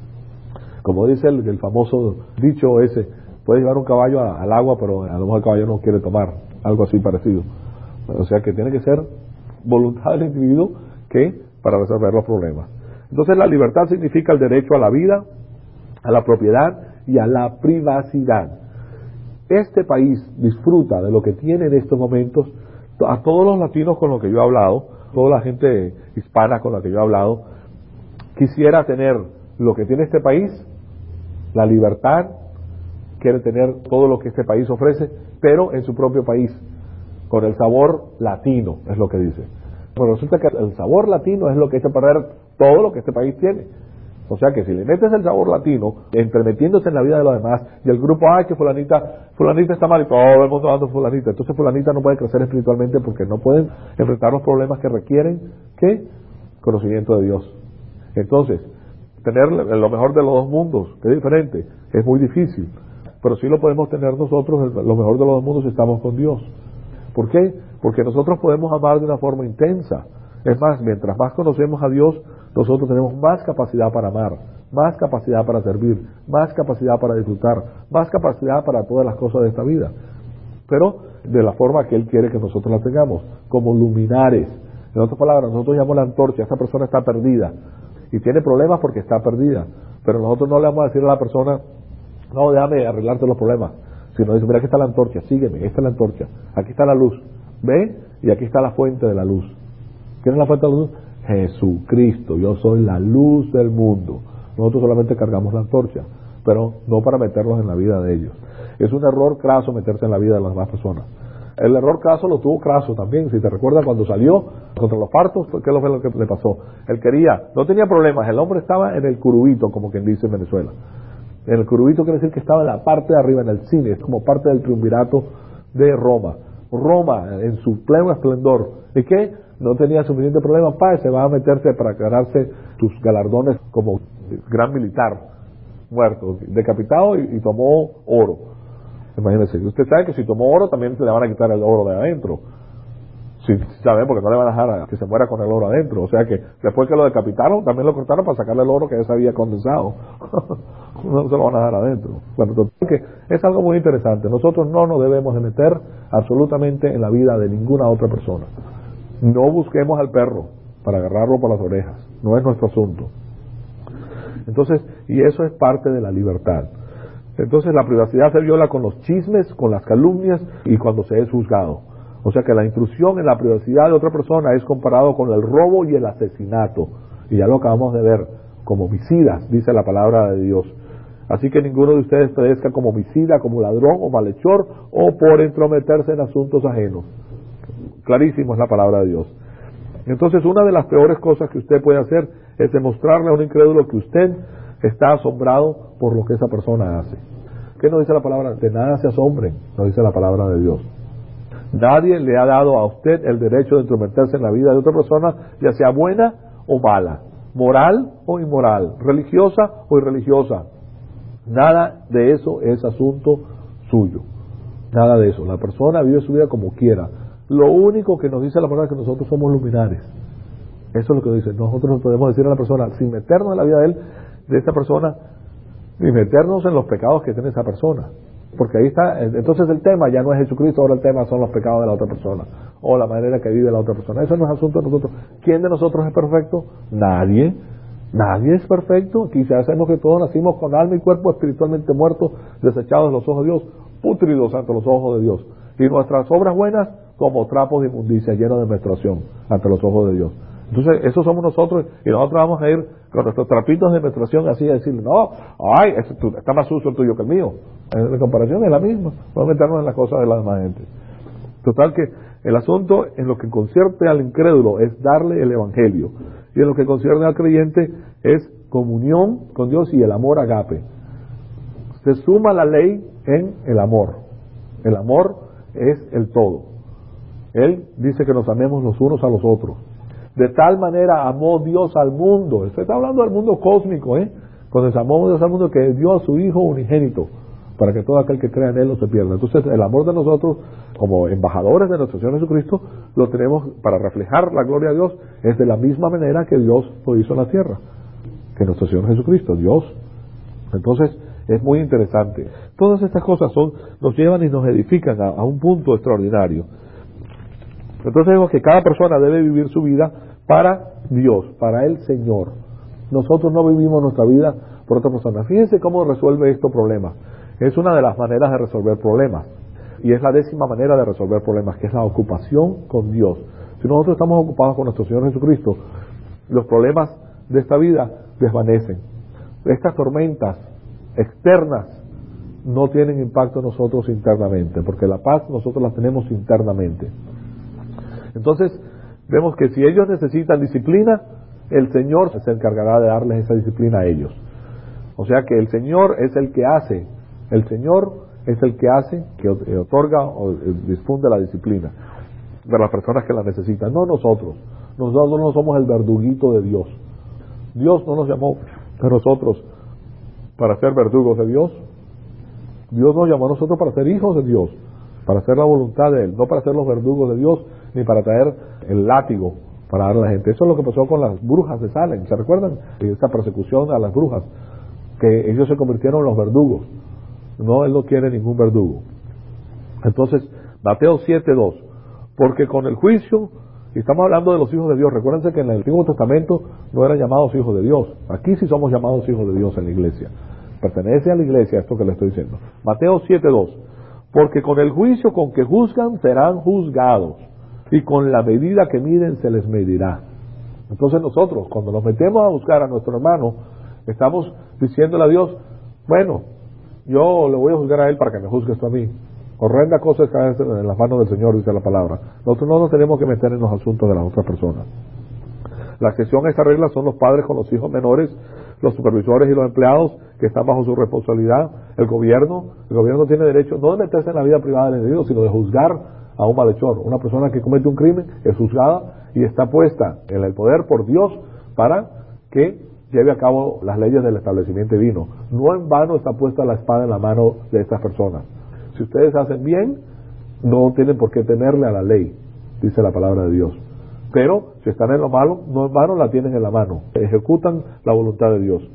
Como dice el, el famoso dicho ese, puedes llevar un caballo a, al agua, pero a lo mejor el caballo no quiere tomar, algo así parecido. O sea que tiene que ser voluntad del individuo que para resolver los problemas. Entonces, la libertad significa el derecho a la vida, a la propiedad y a la privacidad. Este país disfruta de lo que tiene en estos momentos. A todos los latinos con los que yo he hablado, toda la gente hispana con la que yo he hablado, quisiera tener lo que tiene este país, la libertad, quiere tener todo lo que este país ofrece, pero en su propio país, con el sabor latino, es lo que dice. Pero resulta que el sabor latino es lo que echa a perder todo lo que este país tiene. O sea que si le metes el sabor latino, entremetiéndose en la vida de los demás, y el grupo, ay, que fulanita, fulanita está mal, y todo el mundo dando fulanita, entonces fulanita no puede crecer espiritualmente porque no pueden enfrentar los problemas que requieren, ¿qué? Conocimiento de Dios. Entonces, tener lo mejor de los dos mundos, que es diferente, es muy difícil. Pero sí lo podemos tener nosotros, lo mejor de los dos mundos, si estamos con Dios. ¿Por qué? Porque nosotros podemos amar de una forma intensa. Es más, mientras más conocemos a Dios, nosotros tenemos más capacidad para amar, más capacidad para servir, más capacidad para disfrutar, más capacidad para todas las cosas de esta vida. Pero de la forma que Él quiere que nosotros la tengamos, como luminares. En otras palabras, nosotros llamamos la antorcha, esta persona está perdida y tiene problemas porque está perdida, pero nosotros no le vamos a decir a la persona, no, déjame arreglarte los problemas, sino dice, mira, aquí está la antorcha, sígueme, esta es la antorcha, aquí está la luz, ve, y aquí está la fuente de la luz. ¿Quién es la fuente de la luz? Jesucristo, yo soy la luz del mundo. Nosotros solamente cargamos la antorcha, pero no para meternos en la vida de ellos. Es un error craso meterse en la vida de las demás personas. El error craso lo tuvo Craso también, si te recuerdas cuando salió contra los partos, ¿qué es lo que le pasó? Él quería, no tenía problemas, el hombre estaba en el curubito, como quien dice en Venezuela. En el curubito quiere decir que estaba en la parte de arriba, en el cine, es como parte del triunvirato de Roma. Roma, en su pleno esplendor. ¿Y qué? No tenía suficiente problema, pa, se va a meterse para ganarse sus galardones como gran militar, muerto, decapitado y, y tomó oro. Imagínense, usted sabe que si tomó oro también se le van a quitar el oro de adentro. Sí, saben, porque no le van a dejar a que se muera con el oro adentro. O sea que después que lo decapitaron, también lo cortaron para sacarle el oro que ya se había condensado. No se lo van a dejar adentro. Bueno, total que es algo muy interesante. Nosotros no nos debemos de meter absolutamente en la vida de ninguna otra persona. No busquemos al perro para agarrarlo por las orejas. No es nuestro asunto. Entonces, y eso es parte de la libertad. Entonces la privacidad se viola con los chismes, con las calumnias y cuando se es juzgado. O sea que la intrusión en la privacidad de otra persona es comparado con el robo y el asesinato. Y ya lo acabamos de ver, como homicidas, dice la palabra de Dios. Así que ninguno de ustedes perezca como homicida, como ladrón o malhechor o por entrometerse en asuntos ajenos. Clarísimo es la palabra de Dios. Entonces una de las peores cosas que usted puede hacer es demostrarle a un incrédulo que usted está asombrado por lo que esa persona hace. ¿Qué nos dice la palabra? De nada se asombren, nos dice la palabra de Dios. Nadie le ha dado a usted el derecho de entrometerse en la vida de otra persona, ya sea buena o mala, moral o inmoral, religiosa o irreligiosa. Nada de eso es asunto suyo. Nada de eso. La persona vive su vida como quiera. Lo único que nos dice la palabra es que nosotros somos luminares. Eso es lo que dice. Nosotros nos podemos decir a la persona, sin meternos en la vida de él, de esta persona, ni meternos en los pecados que tiene esa persona, porque ahí está. Entonces el tema ya no es Jesucristo, ahora el tema son los pecados de la otra persona o la manera que vive la otra persona. Eso no es asunto de nosotros. ¿Quién de nosotros es perfecto? Nadie. Nadie es perfecto. Quizás hacemos que todos nacimos con alma y cuerpo espiritualmente muertos, desechados de los ojos de Dios, pútridos ante los ojos de Dios, y nuestras obras buenas como trapos de inmundicia llenos de menstruación ante los ojos de Dios. Entonces, eso somos nosotros, y nosotros vamos a ir con nuestros trapitos de menstruación así a decirle, no, ay, está más sucio el tuyo que el mío. La comparación es la misma. Vamos a meternos en las cosas de la demás gente. Total que el asunto en lo que concierne al incrédulo es darle el evangelio, y en lo que concierne al creyente es comunión con Dios y el amor agape. Se suma la ley en el amor. El amor es el todo. Él dice que nos amemos los unos a los otros. De tal manera amó Dios al mundo. Esto está hablando del mundo cósmico, ¿eh? Cuando se amó Dios al mundo, que dio a su Hijo unigénito, para que todo aquel que crea en Él no se pierda. Entonces, el amor de nosotros, como embajadores de nuestro Señor Jesucristo, lo tenemos para reflejar la gloria de Dios, es de la misma manera que Dios lo hizo en la tierra, que nuestro Señor Jesucristo, Dios. Entonces, es muy interesante. Todas estas cosas son, nos llevan y nos edifican a, a un punto extraordinario. Entonces digo que cada persona debe vivir su vida para Dios, para el Señor. Nosotros no vivimos nuestra vida por otra persona. Fíjense cómo resuelve estos problemas. Es una de las maneras de resolver problemas. Y es la décima manera de resolver problemas, que es la ocupación con Dios. Si nosotros estamos ocupados con nuestro Señor Jesucristo, los problemas de esta vida desvanecen. Estas tormentas externas no tienen impacto en nosotros internamente, porque la paz nosotros la tenemos internamente. Entonces, vemos que si ellos necesitan disciplina, el Señor se encargará de darles esa disciplina a ellos. O sea que el Señor es el que hace, el Señor es el que hace, que otorga o difunde la disciplina de las personas que la necesitan, no nosotros. Nosotros no somos el verduguito de Dios. Dios no nos llamó a nosotros para ser verdugos de Dios. Dios nos llamó a nosotros para ser hijos de Dios, para hacer la voluntad de Él, no para ser los verdugos de Dios, ni para traer el látigo para dar a la gente. Eso es lo que pasó con las brujas de Salem, ¿se recuerdan? Esa persecución a las brujas, que ellos se convirtieron en los verdugos. No, Él no quiere ningún verdugo. Entonces, Mateo siete dos, porque con el juicio, y estamos hablando de los hijos de Dios, recuérdense que en el Antiguo Testamento no eran llamados hijos de Dios, aquí sí somos llamados hijos de Dios en la iglesia, pertenece a la iglesia esto que le estoy diciendo. Mateo siete dos, porque con el juicio con que juzgan serán juzgados, y con la medida que miden se les medirá. Entonces nosotros, cuando nos metemos a buscar a nuestro hermano, estamos diciéndole a Dios, bueno, yo le voy a juzgar a él para que me juzgue esto a mí. Horrenda cosa es caer en las manos del Señor, dice la palabra. Nosotros no nos tenemos que meter en los asuntos de las otras personas. La excepción a esta regla son los padres con los hijos menores, los supervisores y los empleados que están bajo su responsabilidad, el gobierno. El gobierno tiene derecho no de meterse en la vida privada del individuo, sino de juzgar a un malhechor. Una persona que comete un crimen es juzgada y está puesta en el poder por Dios para que lleve a cabo las leyes del establecimiento divino. No en vano está puesta la espada en la mano de estas personas. Si ustedes hacen bien, no tienen por qué temerle a la ley, dice la palabra de Dios. Pero si están en lo malo, no en vano la tienen en la mano, ejecutan la voluntad de Dios.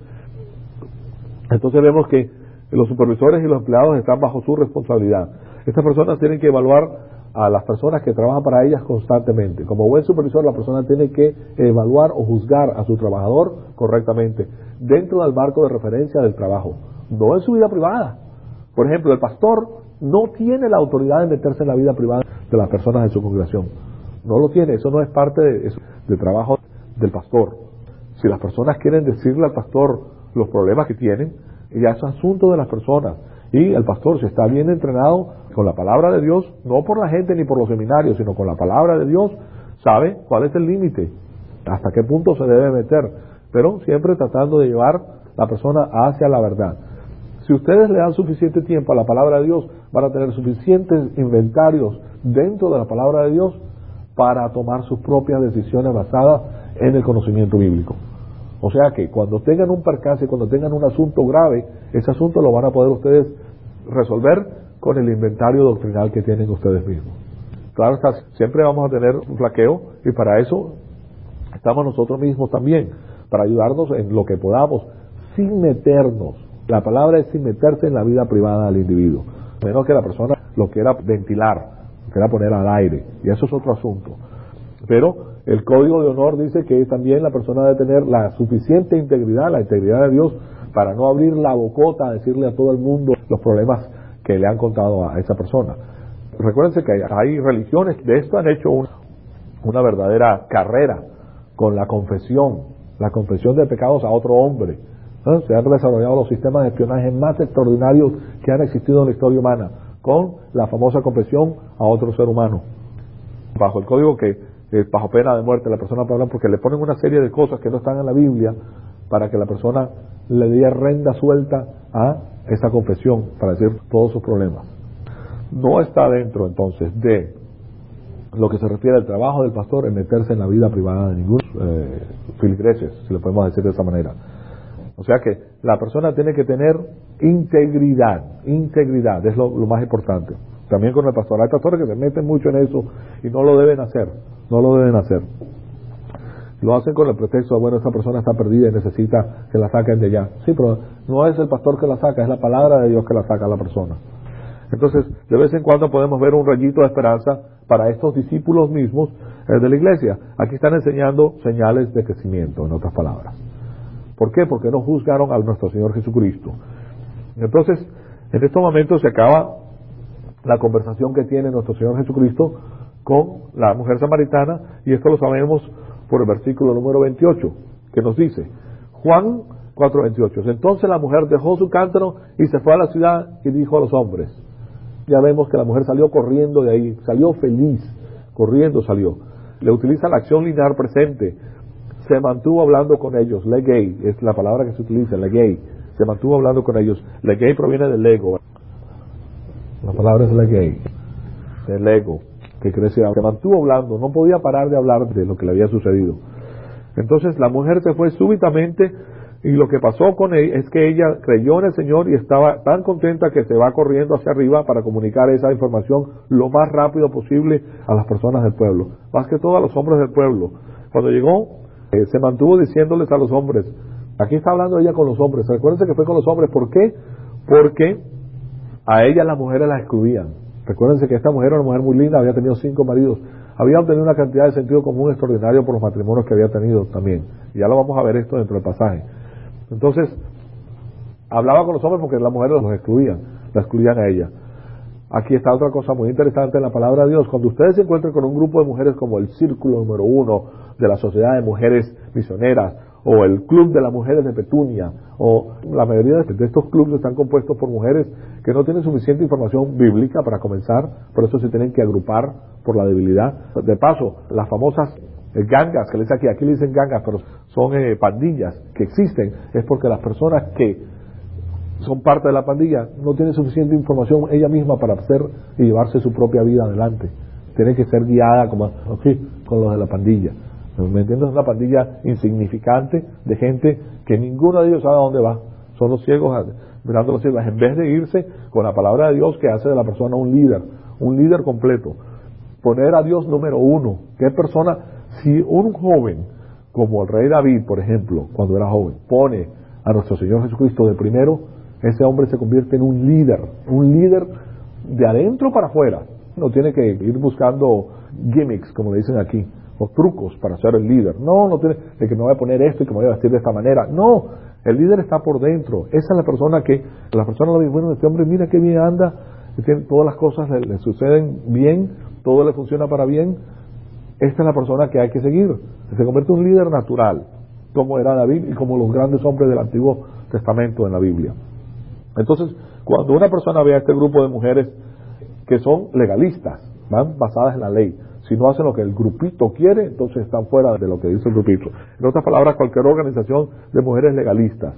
Entonces vemos que los supervisores y los empleados están bajo su responsabilidad. Estas personas tienen que evaluar a las personas que trabajan para ellas constantemente. Como buen supervisor, la persona tiene que evaluar o juzgar a su trabajador correctamente, dentro del marco de referencia del trabajo, no en su vida privada. Por ejemplo, el pastor no tiene la autoridad de meterse en la vida privada de las personas de su congregación. No lo tiene, eso no es parte de, eso, de trabajo del pastor. Si las personas quieren decirle al pastor los problemas que tienen, ya es asunto de las personas. Y el pastor, si está bien entrenado con la palabra de Dios, no por la gente ni por los seminarios, sino con la palabra de Dios, sabe cuál es el límite, hasta qué punto se debe meter, pero siempre tratando de llevar la persona hacia la verdad. Si ustedes le dan suficiente tiempo a la palabra de Dios, van a tener suficientes inventarios dentro de la palabra de Dios para tomar sus propias decisiones basadas en el conocimiento bíblico. O sea que cuando tengan un percance, cuando tengan un asunto grave, ese asunto lo van a poder ustedes resolver con el inventario doctrinal que tienen ustedes mismos. Claro, siempre vamos a tener un flaqueo y para eso estamos nosotros mismos también, para ayudarnos en lo que podamos, sin meternos. La palabra es sin meterse en la vida privada del individuo, menos que la persona lo quiera ventilar, lo quiera poner al aire, y eso es otro asunto. Pero el código de honor dice que también la persona debe tener la suficiente integridad, la integridad de Dios, para no abrir la bocota a decirle a todo el mundo los problemas que le han contado a esa persona. Recuérdense que hay, hay religiones de esto han hecho una, una verdadera carrera con la confesión, la confesión de pecados a otro hombre. ¿Eh? Se han desarrollado los sistemas de espionaje más extraordinarios que han existido en la historia humana, con la famosa confesión a otro ser humano, bajo el código que eh, bajo pena de muerte la persona puede hablar, porque le ponen una serie de cosas que no están en la Biblia para que la persona le dé renda suelta a esa confesión para decir todos sus problemas. No está dentro entonces de lo que se refiere al trabajo del pastor en meterse en la vida privada de ningún eh, filigreses, si lo podemos decir de esa manera. O sea que la persona tiene que tener integridad, integridad es lo, lo más importante. También con el pastor, hay pastores que se meten mucho en eso y no lo deben hacer, no lo deben hacer. Lo hacen con el pretexto de, bueno, esa persona está perdida y necesita que la saquen de allá. Sí, pero no es el pastor que la saca, es la palabra de Dios que la saca a la persona. Entonces, de vez en cuando podemos ver un rayito de esperanza para estos discípulos mismos eh, de la iglesia. Aquí están enseñando señales de crecimiento, en otras palabras. ¿Por qué? Porque no juzgaron a nuestro Señor Jesucristo. Entonces, en estos momentos se acaba la conversación que tiene nuestro Señor Jesucristo con la mujer samaritana, y esto lo sabemos por el versículo número veintiocho, que nos dice, Juan cuatro veintiocho, entonces la mujer dejó su cántaro y se fue a la ciudad y dijo a los hombres. Ya vemos que la mujer salió corriendo de ahí, salió feliz, corriendo salió. Le utiliza la acción lineal presente, se mantuvo hablando con ellos, legei, es la palabra que se utiliza, legei, se mantuvo hablando con ellos. Legei proviene del ego, la palabra es legei, del ego, que crece, se mantuvo hablando, no podía parar de hablar de lo que le había sucedido. Entonces la mujer se fue súbitamente, Y lo que pasó con ella es que ella creyó en el Señor y estaba tan contenta que se va corriendo hacia arriba para comunicar esa información lo más rápido posible a las personas del pueblo, más que todo a los hombres del pueblo. Cuando llegó, eh, se mantuvo diciéndoles a los hombres, aquí está hablando ella con los hombres, recuérdense que fue con los hombres, ¿por qué? Porque a ella las mujeres las excluían. Recuérdense que esta mujer era una mujer muy linda, había tenido cinco maridos, había obtenido una cantidad de sentido común extraordinario por los matrimonios que había tenido también. Y ya lo vamos a ver esto dentro del pasaje. Entonces, hablaba con los hombres porque las mujeres los excluían, la excluían a ella. Aquí está otra cosa muy interesante en la palabra de Dios. Cuando ustedes se encuentran con un grupo de mujeres como el círculo número uno de la Sociedad de Mujeres Misioneras, o el Club de las Mujeres de Petunia, o la mayoría de estos clubes están compuestos por mujeres que no tienen suficiente información bíblica para comenzar, por eso se tienen que agrupar por la debilidad. De paso, las famosas gangas, que les aquí, aquí le dicen gangas, pero son eh, pandillas que existen, es porque las personas que son parte de la pandilla no tienen suficiente información ella misma para hacer y llevarse su propia vida adelante. Tiene que ser guiada como aquí, con los de la pandilla. ¿Me entiendes? Es una pandilla insignificante de gente que ninguno de ellos sabe a dónde va. Son los ciegos mirando a los ciegos. En vez de irse con la palabra de Dios que hace de la persona un líder, un líder completo. Poner a Dios número uno. ¿Qué persona? Si un joven, como el rey David, por ejemplo, cuando era joven, pone a nuestro Señor Jesucristo de primero, ese hombre se convierte en un líder. Un líder de adentro para afuera. No tiene que ir buscando gimmicks, como le dicen aquí, o trucos para ser el líder. No, no tiene de que me voy a poner esto y que me voy a vestir de esta manera. No, el líder está por dentro. Esa es la persona que, la persona lo dice, bueno, este hombre mira qué bien anda, tiene, todas las cosas le, le suceden bien, todo le funciona para bien. Esta es la persona que hay que seguir. Se convierte en un líder natural, como era David y como los grandes hombres del Antiguo Testamento en la Biblia. Entonces, cuando una persona ve a este grupo de mujeres que son legalistas, van basadas en la ley, si no hacen lo que el grupito quiere, entonces están fuera de lo que dice el grupito. En otras palabras, cualquier organización de mujeres legalistas,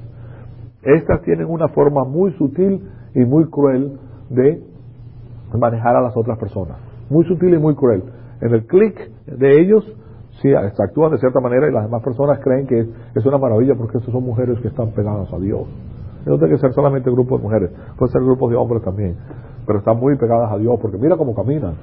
estas tienen una forma muy sutil y muy cruel de manejar a las otras personas. Muy sutil y muy cruel. En el clic de ellos, sí, actúan de cierta manera y las demás personas creen que es una maravilla porque estas son mujeres que están pegadas a Dios. No tiene que ser solamente grupos de mujeres, puede ser grupos de hombres también, pero están muy pegadas a Dios porque mira cómo caminan.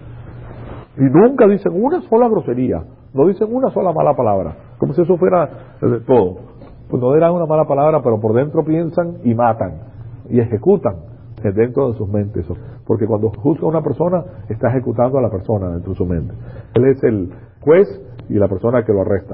Y nunca dicen una sola grosería, no dicen una sola mala palabra, como si eso fuera de todo. Pues no dirán una mala palabra, pero por dentro piensan y matan, y ejecutan dentro de sus mentes. Porque cuando juzga a una persona, está ejecutando a la persona dentro de su mente. Él es el juez y la persona que lo arresta.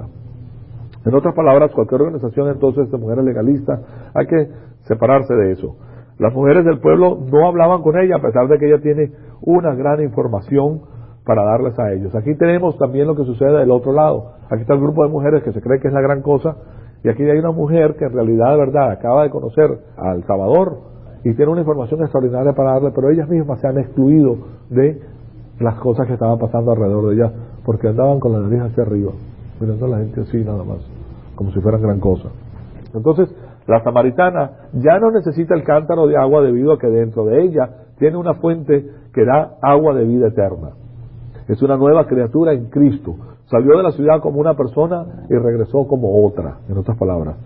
En otras palabras, cualquier organización entonces de mujeres legalistas, hay que separarse de eso. Las mujeres del pueblo no hablaban con ella, a pesar de que ella tiene una gran información para darles a ellos. Aquí tenemos también lo que sucede del otro lado. Aquí está el grupo de mujeres que se cree que es la gran cosa, y aquí hay una mujer que en realidad, de verdad, acaba de conocer al Salvador y tiene una información extraordinaria para darle, pero ellas mismas se han excluido de las cosas que estaban pasando alrededor de ellas, porque andaban con la nariz hacia arriba, mirando a la gente así nada más, como si fueran gran cosa. Entonces, la samaritana ya no necesita el cántaro de agua debido a que dentro de ella tiene una fuente que da agua de vida eterna. Es una nueva criatura en Cristo. Salió de la ciudad como una persona y regresó como otra, en otras palabras.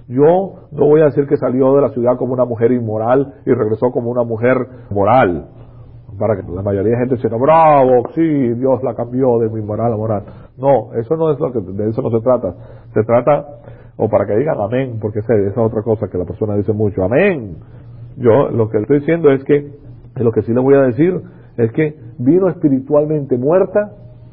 Yo no voy a decir que salió de la ciudad como una mujer inmoral y regresó como una mujer moral, para que la mayoría de gente se diga, bravo, sí, Dios la cambió de inmoral a moral. No, eso no es lo que, de eso no se trata. Se trata, o para que digan amén, porque esa es otra cosa que la persona dice mucho, amén. Yo lo que estoy diciendo es que, lo que sí les voy a decir, es que vino espiritualmente muerta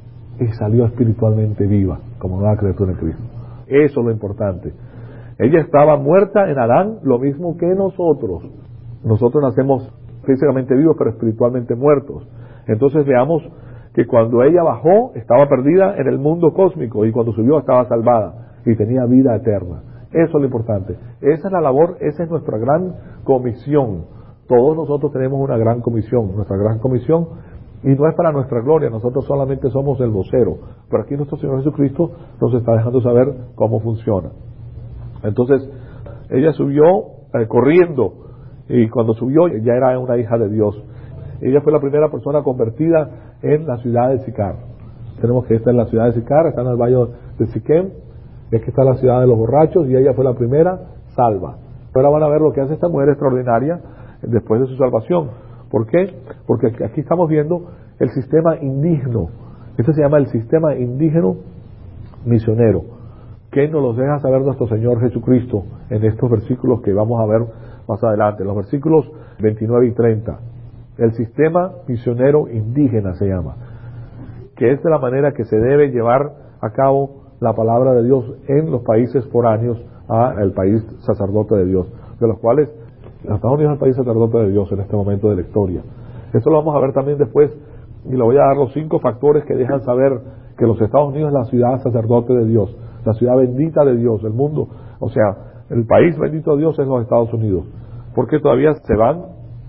y salió espiritualmente viva, como nueva criatura en Cristo. Eso es lo importante. Ella estaba muerta en Adán, lo mismo que nosotros. Nosotros nacemos físicamente vivos, pero espiritualmente muertos. Entonces veamos que cuando ella bajó, estaba perdida en el mundo cósmico, y cuando subió estaba salvada y tenía vida eterna. Eso es lo importante. Esa es la labor, esa es nuestra gran comisión. Todos nosotros tenemos una gran comisión, nuestra gran comisión, y no es para nuestra gloria, nosotros solamente somos el vocero, pero aquí nuestro Señor Jesucristo nos está dejando saber cómo funciona. Entonces, ella subió eh, corriendo, y cuando subió ya era una hija de Dios. Ella fue la primera persona convertida en la ciudad de Sicar. Tenemos que esta es la ciudad de Sicar, está en el valle de Siquem, y aquí está la ciudad de los borrachos, y ella fue la primera salva. Ahora van a ver lo que hace esta mujer extraordinaria después de su salvación. ¿Por qué? Porque aquí estamos viendo el sistema indígena. Este se llama el sistema indígena misionero, que nos los deja saber nuestro Señor Jesucristo en estos versículos que vamos a ver más adelante, los versículos veintinueve y treinta. El sistema misionero indígena se llama, que es de la manera que se debe llevar a cabo la palabra de Dios en los países foráneos al país sacerdote de Dios, de los cuales los Estados Unidos es el país sacerdote de Dios en este momento de la historia. Esto lo vamos a ver también después, y le voy a dar los cinco factores que dejan saber que los Estados Unidos es la ciudad sacerdote de Dios, la ciudad bendita de Dios, el mundo, o sea, el país bendito de Dios es los Estados Unidos, porque todavía se van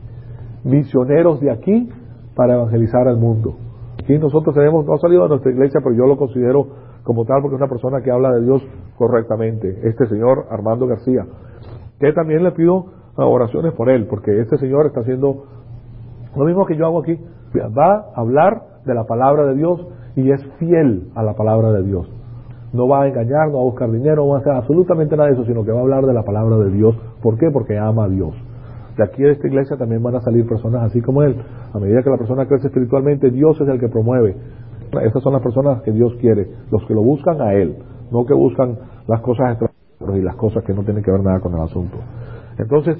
misioneros de aquí para evangelizar al mundo. Aquí nosotros tenemos, no ha salido de nuestra iglesia, pero yo lo considero como tal porque es una persona que habla de Dios correctamente, este señor Armando García, que también le pido oraciones por él, porque este señor está haciendo lo mismo que yo hago aquí, va a hablar de la palabra de Dios y es fiel a la palabra de Dios. No va a engañar, no va a buscar dinero, no va a hacer absolutamente nada de eso, sino que va a hablar de la palabra de Dios. ¿Por qué? Porque ama a Dios. De aquí de esta iglesia también van a salir personas así como él. A medida que la persona crece espiritualmente, Dios es el que promueve. Esas son las personas que Dios quiere, los que lo buscan a Él, no que buscan las cosas extranjeras y las cosas que no tienen que ver nada con el asunto. Entonces,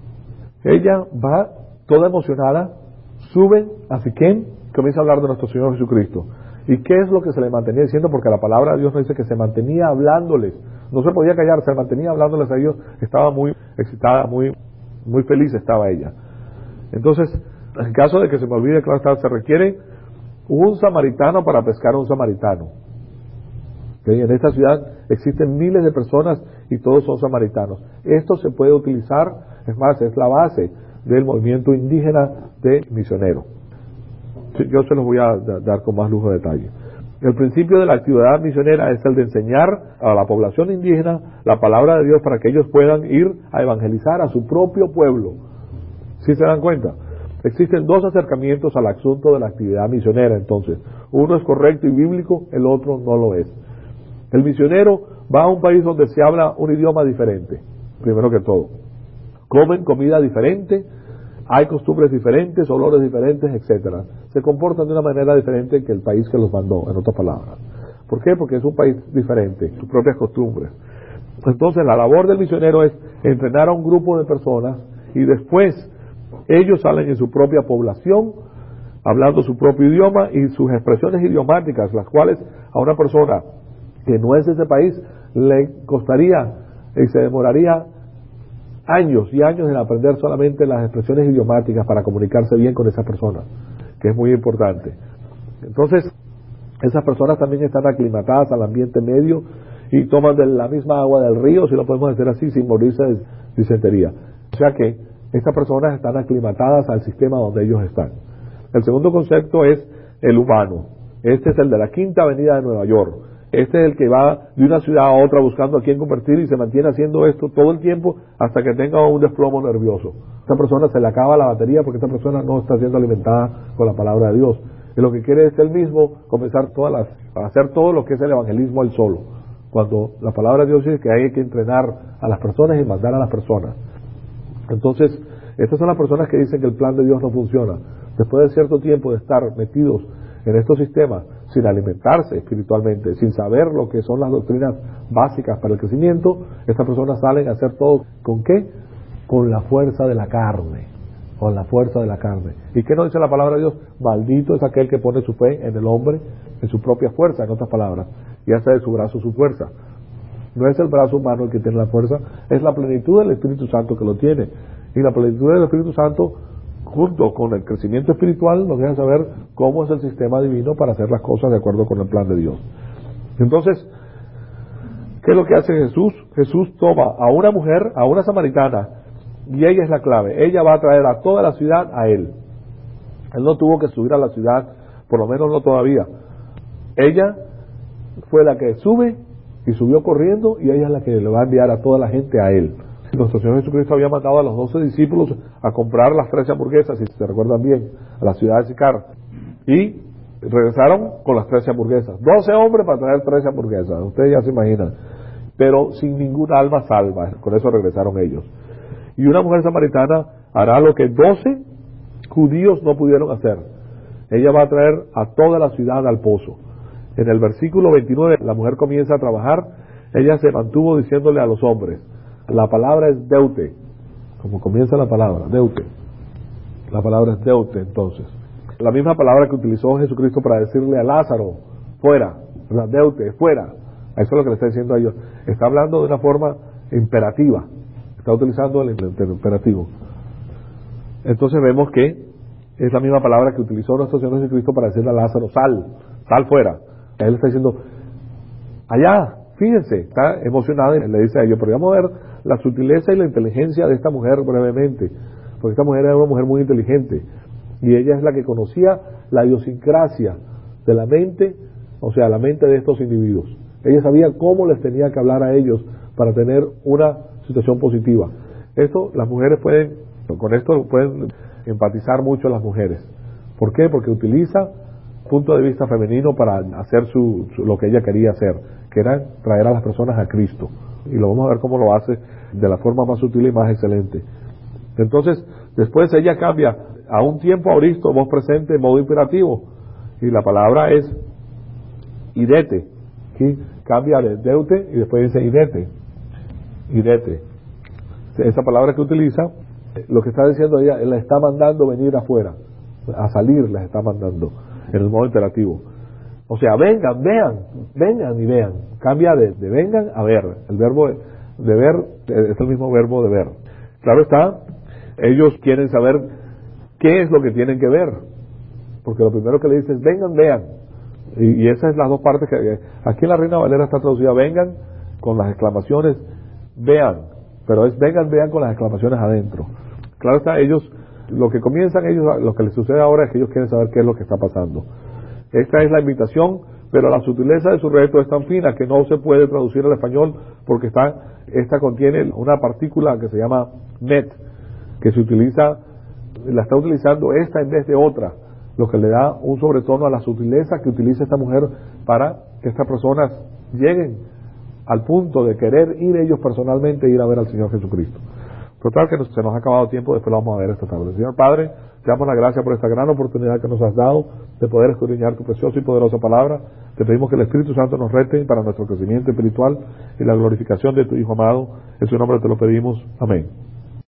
ella va toda emocionada, sube a Siquem, comienza a hablar de nuestro Señor Jesucristo. ¿Y qué es lo que se le mantenía diciendo? Porque la palabra de Dios nos dice que se mantenía hablándoles, no se podía callar, se mantenía hablándoles a ellos, estaba muy excitada, muy, muy feliz estaba ella. Entonces, en caso de que se me olvide, claro está, se requiere un samaritano para pescar a un samaritano. ¿Okay? En esta ciudad existen miles de personas y todos son samaritanos. Esto se puede utilizar, es más, es la base del movimiento indígena de misionero. Yo se los voy a dar con más lujo de detalle. El principio de la actividad misionera es el de enseñar a la población indígena la palabra de Dios para que ellos puedan ir a evangelizar a su propio pueblo. ¿Sí se dan cuenta? Existen dos acercamientos al asunto de la actividad misionera, entonces. Uno es correcto y bíblico, el otro no lo es. El misionero va a un país donde se habla un idioma diferente, primero que todo. Comen comida diferente, hay costumbres diferentes, olores diferentes, etcétera. Se comportan de una manera diferente que el país que los mandó, en otras palabras. ¿Por qué? Porque es un país diferente, sus propias costumbres. Entonces la labor del misionero es entrenar a un grupo de personas y después ellos salen en su propia población, hablando su propio idioma y sus expresiones idiomáticas, las cuales a una persona que no es de ese país le costaría y se demoraría años y años en aprender solamente las expresiones idiomáticas para comunicarse bien con esa persona, que es muy importante. Entonces, esas personas también están aclimatadas al ambiente medio y toman de la misma agua del río, si lo podemos decir así, sin morirse de disentería. O sea que estas personas están aclimatadas al sistema donde ellos están. El segundo concepto es el humano. Este es el de la Quinta Avenida de Nueva York. Este es el que va de una ciudad a otra buscando a quién convertir y se mantiene haciendo esto todo el tiempo hasta que tenga un desplomo nervioso. Esta persona se le acaba la batería porque esta persona no está siendo alimentada con la palabra de Dios. Y lo que quiere es él mismo comenzar todas las, a hacer todo lo que es el evangelismo él solo. Cuando la palabra de Dios dice que hay que entrenar a las personas y mandar a las personas. Entonces, estas son las personas que dicen que el plan de Dios no funciona. Después de cierto tiempo de estar metidos en estos sistemas, sin alimentarse espiritualmente, sin saber lo que son las doctrinas básicas para el crecimiento, estas personas salen a hacer todo, ¿con qué? Con la fuerza de la carne, con la fuerza de la carne. ¿Y qué nos dice la palabra de Dios? Maldito es aquel que pone su fe en el hombre, en su propia fuerza, en otras palabras, y hace de su brazo su fuerza. No es el brazo humano el que tiene la fuerza, es la plenitud del Espíritu Santo que lo tiene. Y la plenitud del Espíritu Santo, junto con el crecimiento espiritual, nos deja saber cómo es el sistema divino para hacer las cosas de acuerdo con el plan de Dios. Entonces, ¿qué es lo que hace Jesús? Jesús toma a una mujer, a una samaritana, y ella es la clave. Ella va a traer a toda la ciudad a Él. Él no tuvo que subir a la ciudad, por lo menos no todavía. Ella fue la que sube y subió corriendo, y ella es la que le va a enviar a toda la gente a Él. Nuestro Señor Jesucristo había mandado a los doce discípulos a comprar las trece hamburguesas, si se recuerdan bien, a la ciudad de Sicar. Y regresaron con las trece hamburguesas. doce hombres para traer trece hamburguesas. Ustedes ya se imaginan. pero sin ningún alma salva. Con eso regresaron ellos. Y una mujer samaritana hará lo que doce judíos no pudieron hacer. Ella va a traer a toda la ciudad al pozo. En el versículo veintinueve, la mujer comienza a trabajar. Ella se mantuvo diciéndole a los hombres, la palabra es deute, como comienza la palabra, deute. La palabra es deute, entonces. La misma palabra que utilizó Jesucristo para decirle a Lázaro, fuera, ¿verdad? Deute, fuera. Eso es lo que le está diciendo a ellos. Está hablando de una forma imperativa. Está utilizando el imperativo. Entonces vemos que es la misma palabra que utilizó nuestro Señor Jesucristo para decirle a Lázaro, sal, sal fuera. Él está diciendo, allá, fíjense, está emocionado y le dice a ellos, pero vamos a ver la sutileza y la inteligencia de esta mujer brevemente, porque esta mujer era una mujer muy inteligente, y ella es la que conocía la idiosincrasia de la mente, o sea, la mente de estos individuos. Ella sabía cómo les tenía que hablar a ellos para tener una situación positiva. Esto, las mujeres pueden, con esto pueden empatizar mucho las mujeres. ¿Por qué? Porque utiliza punto de vista femenino para hacer su, su, lo que ella quería hacer, que era traer a las personas a Cristo. Y lo vamos a ver cómo lo hace de la forma más sutil y más excelente. Entonces, después ella cambia a un tiempo auristo, voz presente, modo imperativo. Y la palabra es idete. ¿Sí? Cambia de deute y después dice idete. Idete. Esa palabra que utiliza, lo que está diciendo ella, la está mandando venir afuera. A salir la está mandando. En el modo imperativo. O sea, vengan, vean, vengan y vean. Cambia de, de vengan a ver. El verbo de, de ver es el mismo verbo de ver. Claro está, ellos quieren saber qué es lo que tienen que ver. Porque lo primero que le dice es vengan, vean. Y, y esas son las dos partes que aquí en la Reina Valera está traducida vengan con las exclamaciones vean. Pero es vengan, vean con las exclamaciones adentro. Claro está, ellos, lo que comienzan ellos, lo que les sucede ahora es que ellos quieren saber qué es lo que está pasando. Esta es la invitación, pero la sutileza de su reto es tan fina que no se puede traducir al español porque está, esta contiene una partícula que se llama net, que se utiliza, la está utilizando esta en vez de otra, lo que le da un sobretono a la sutileza que utiliza esta mujer para que estas personas lleguen al punto de querer ir ellos personalmente e ir a ver al Señor Jesucristo. Total que se nos ha acabado el tiempo, después lo vamos a ver esta tarde. Señor Padre, te damos la gracia por esta gran oportunidad que nos has dado de poder escudriñar tu preciosa y poderosa palabra. Te pedimos que el Espíritu Santo nos rete para nuestro crecimiento espiritual y la glorificación de tu Hijo amado. En su nombre te lo pedimos. Amén.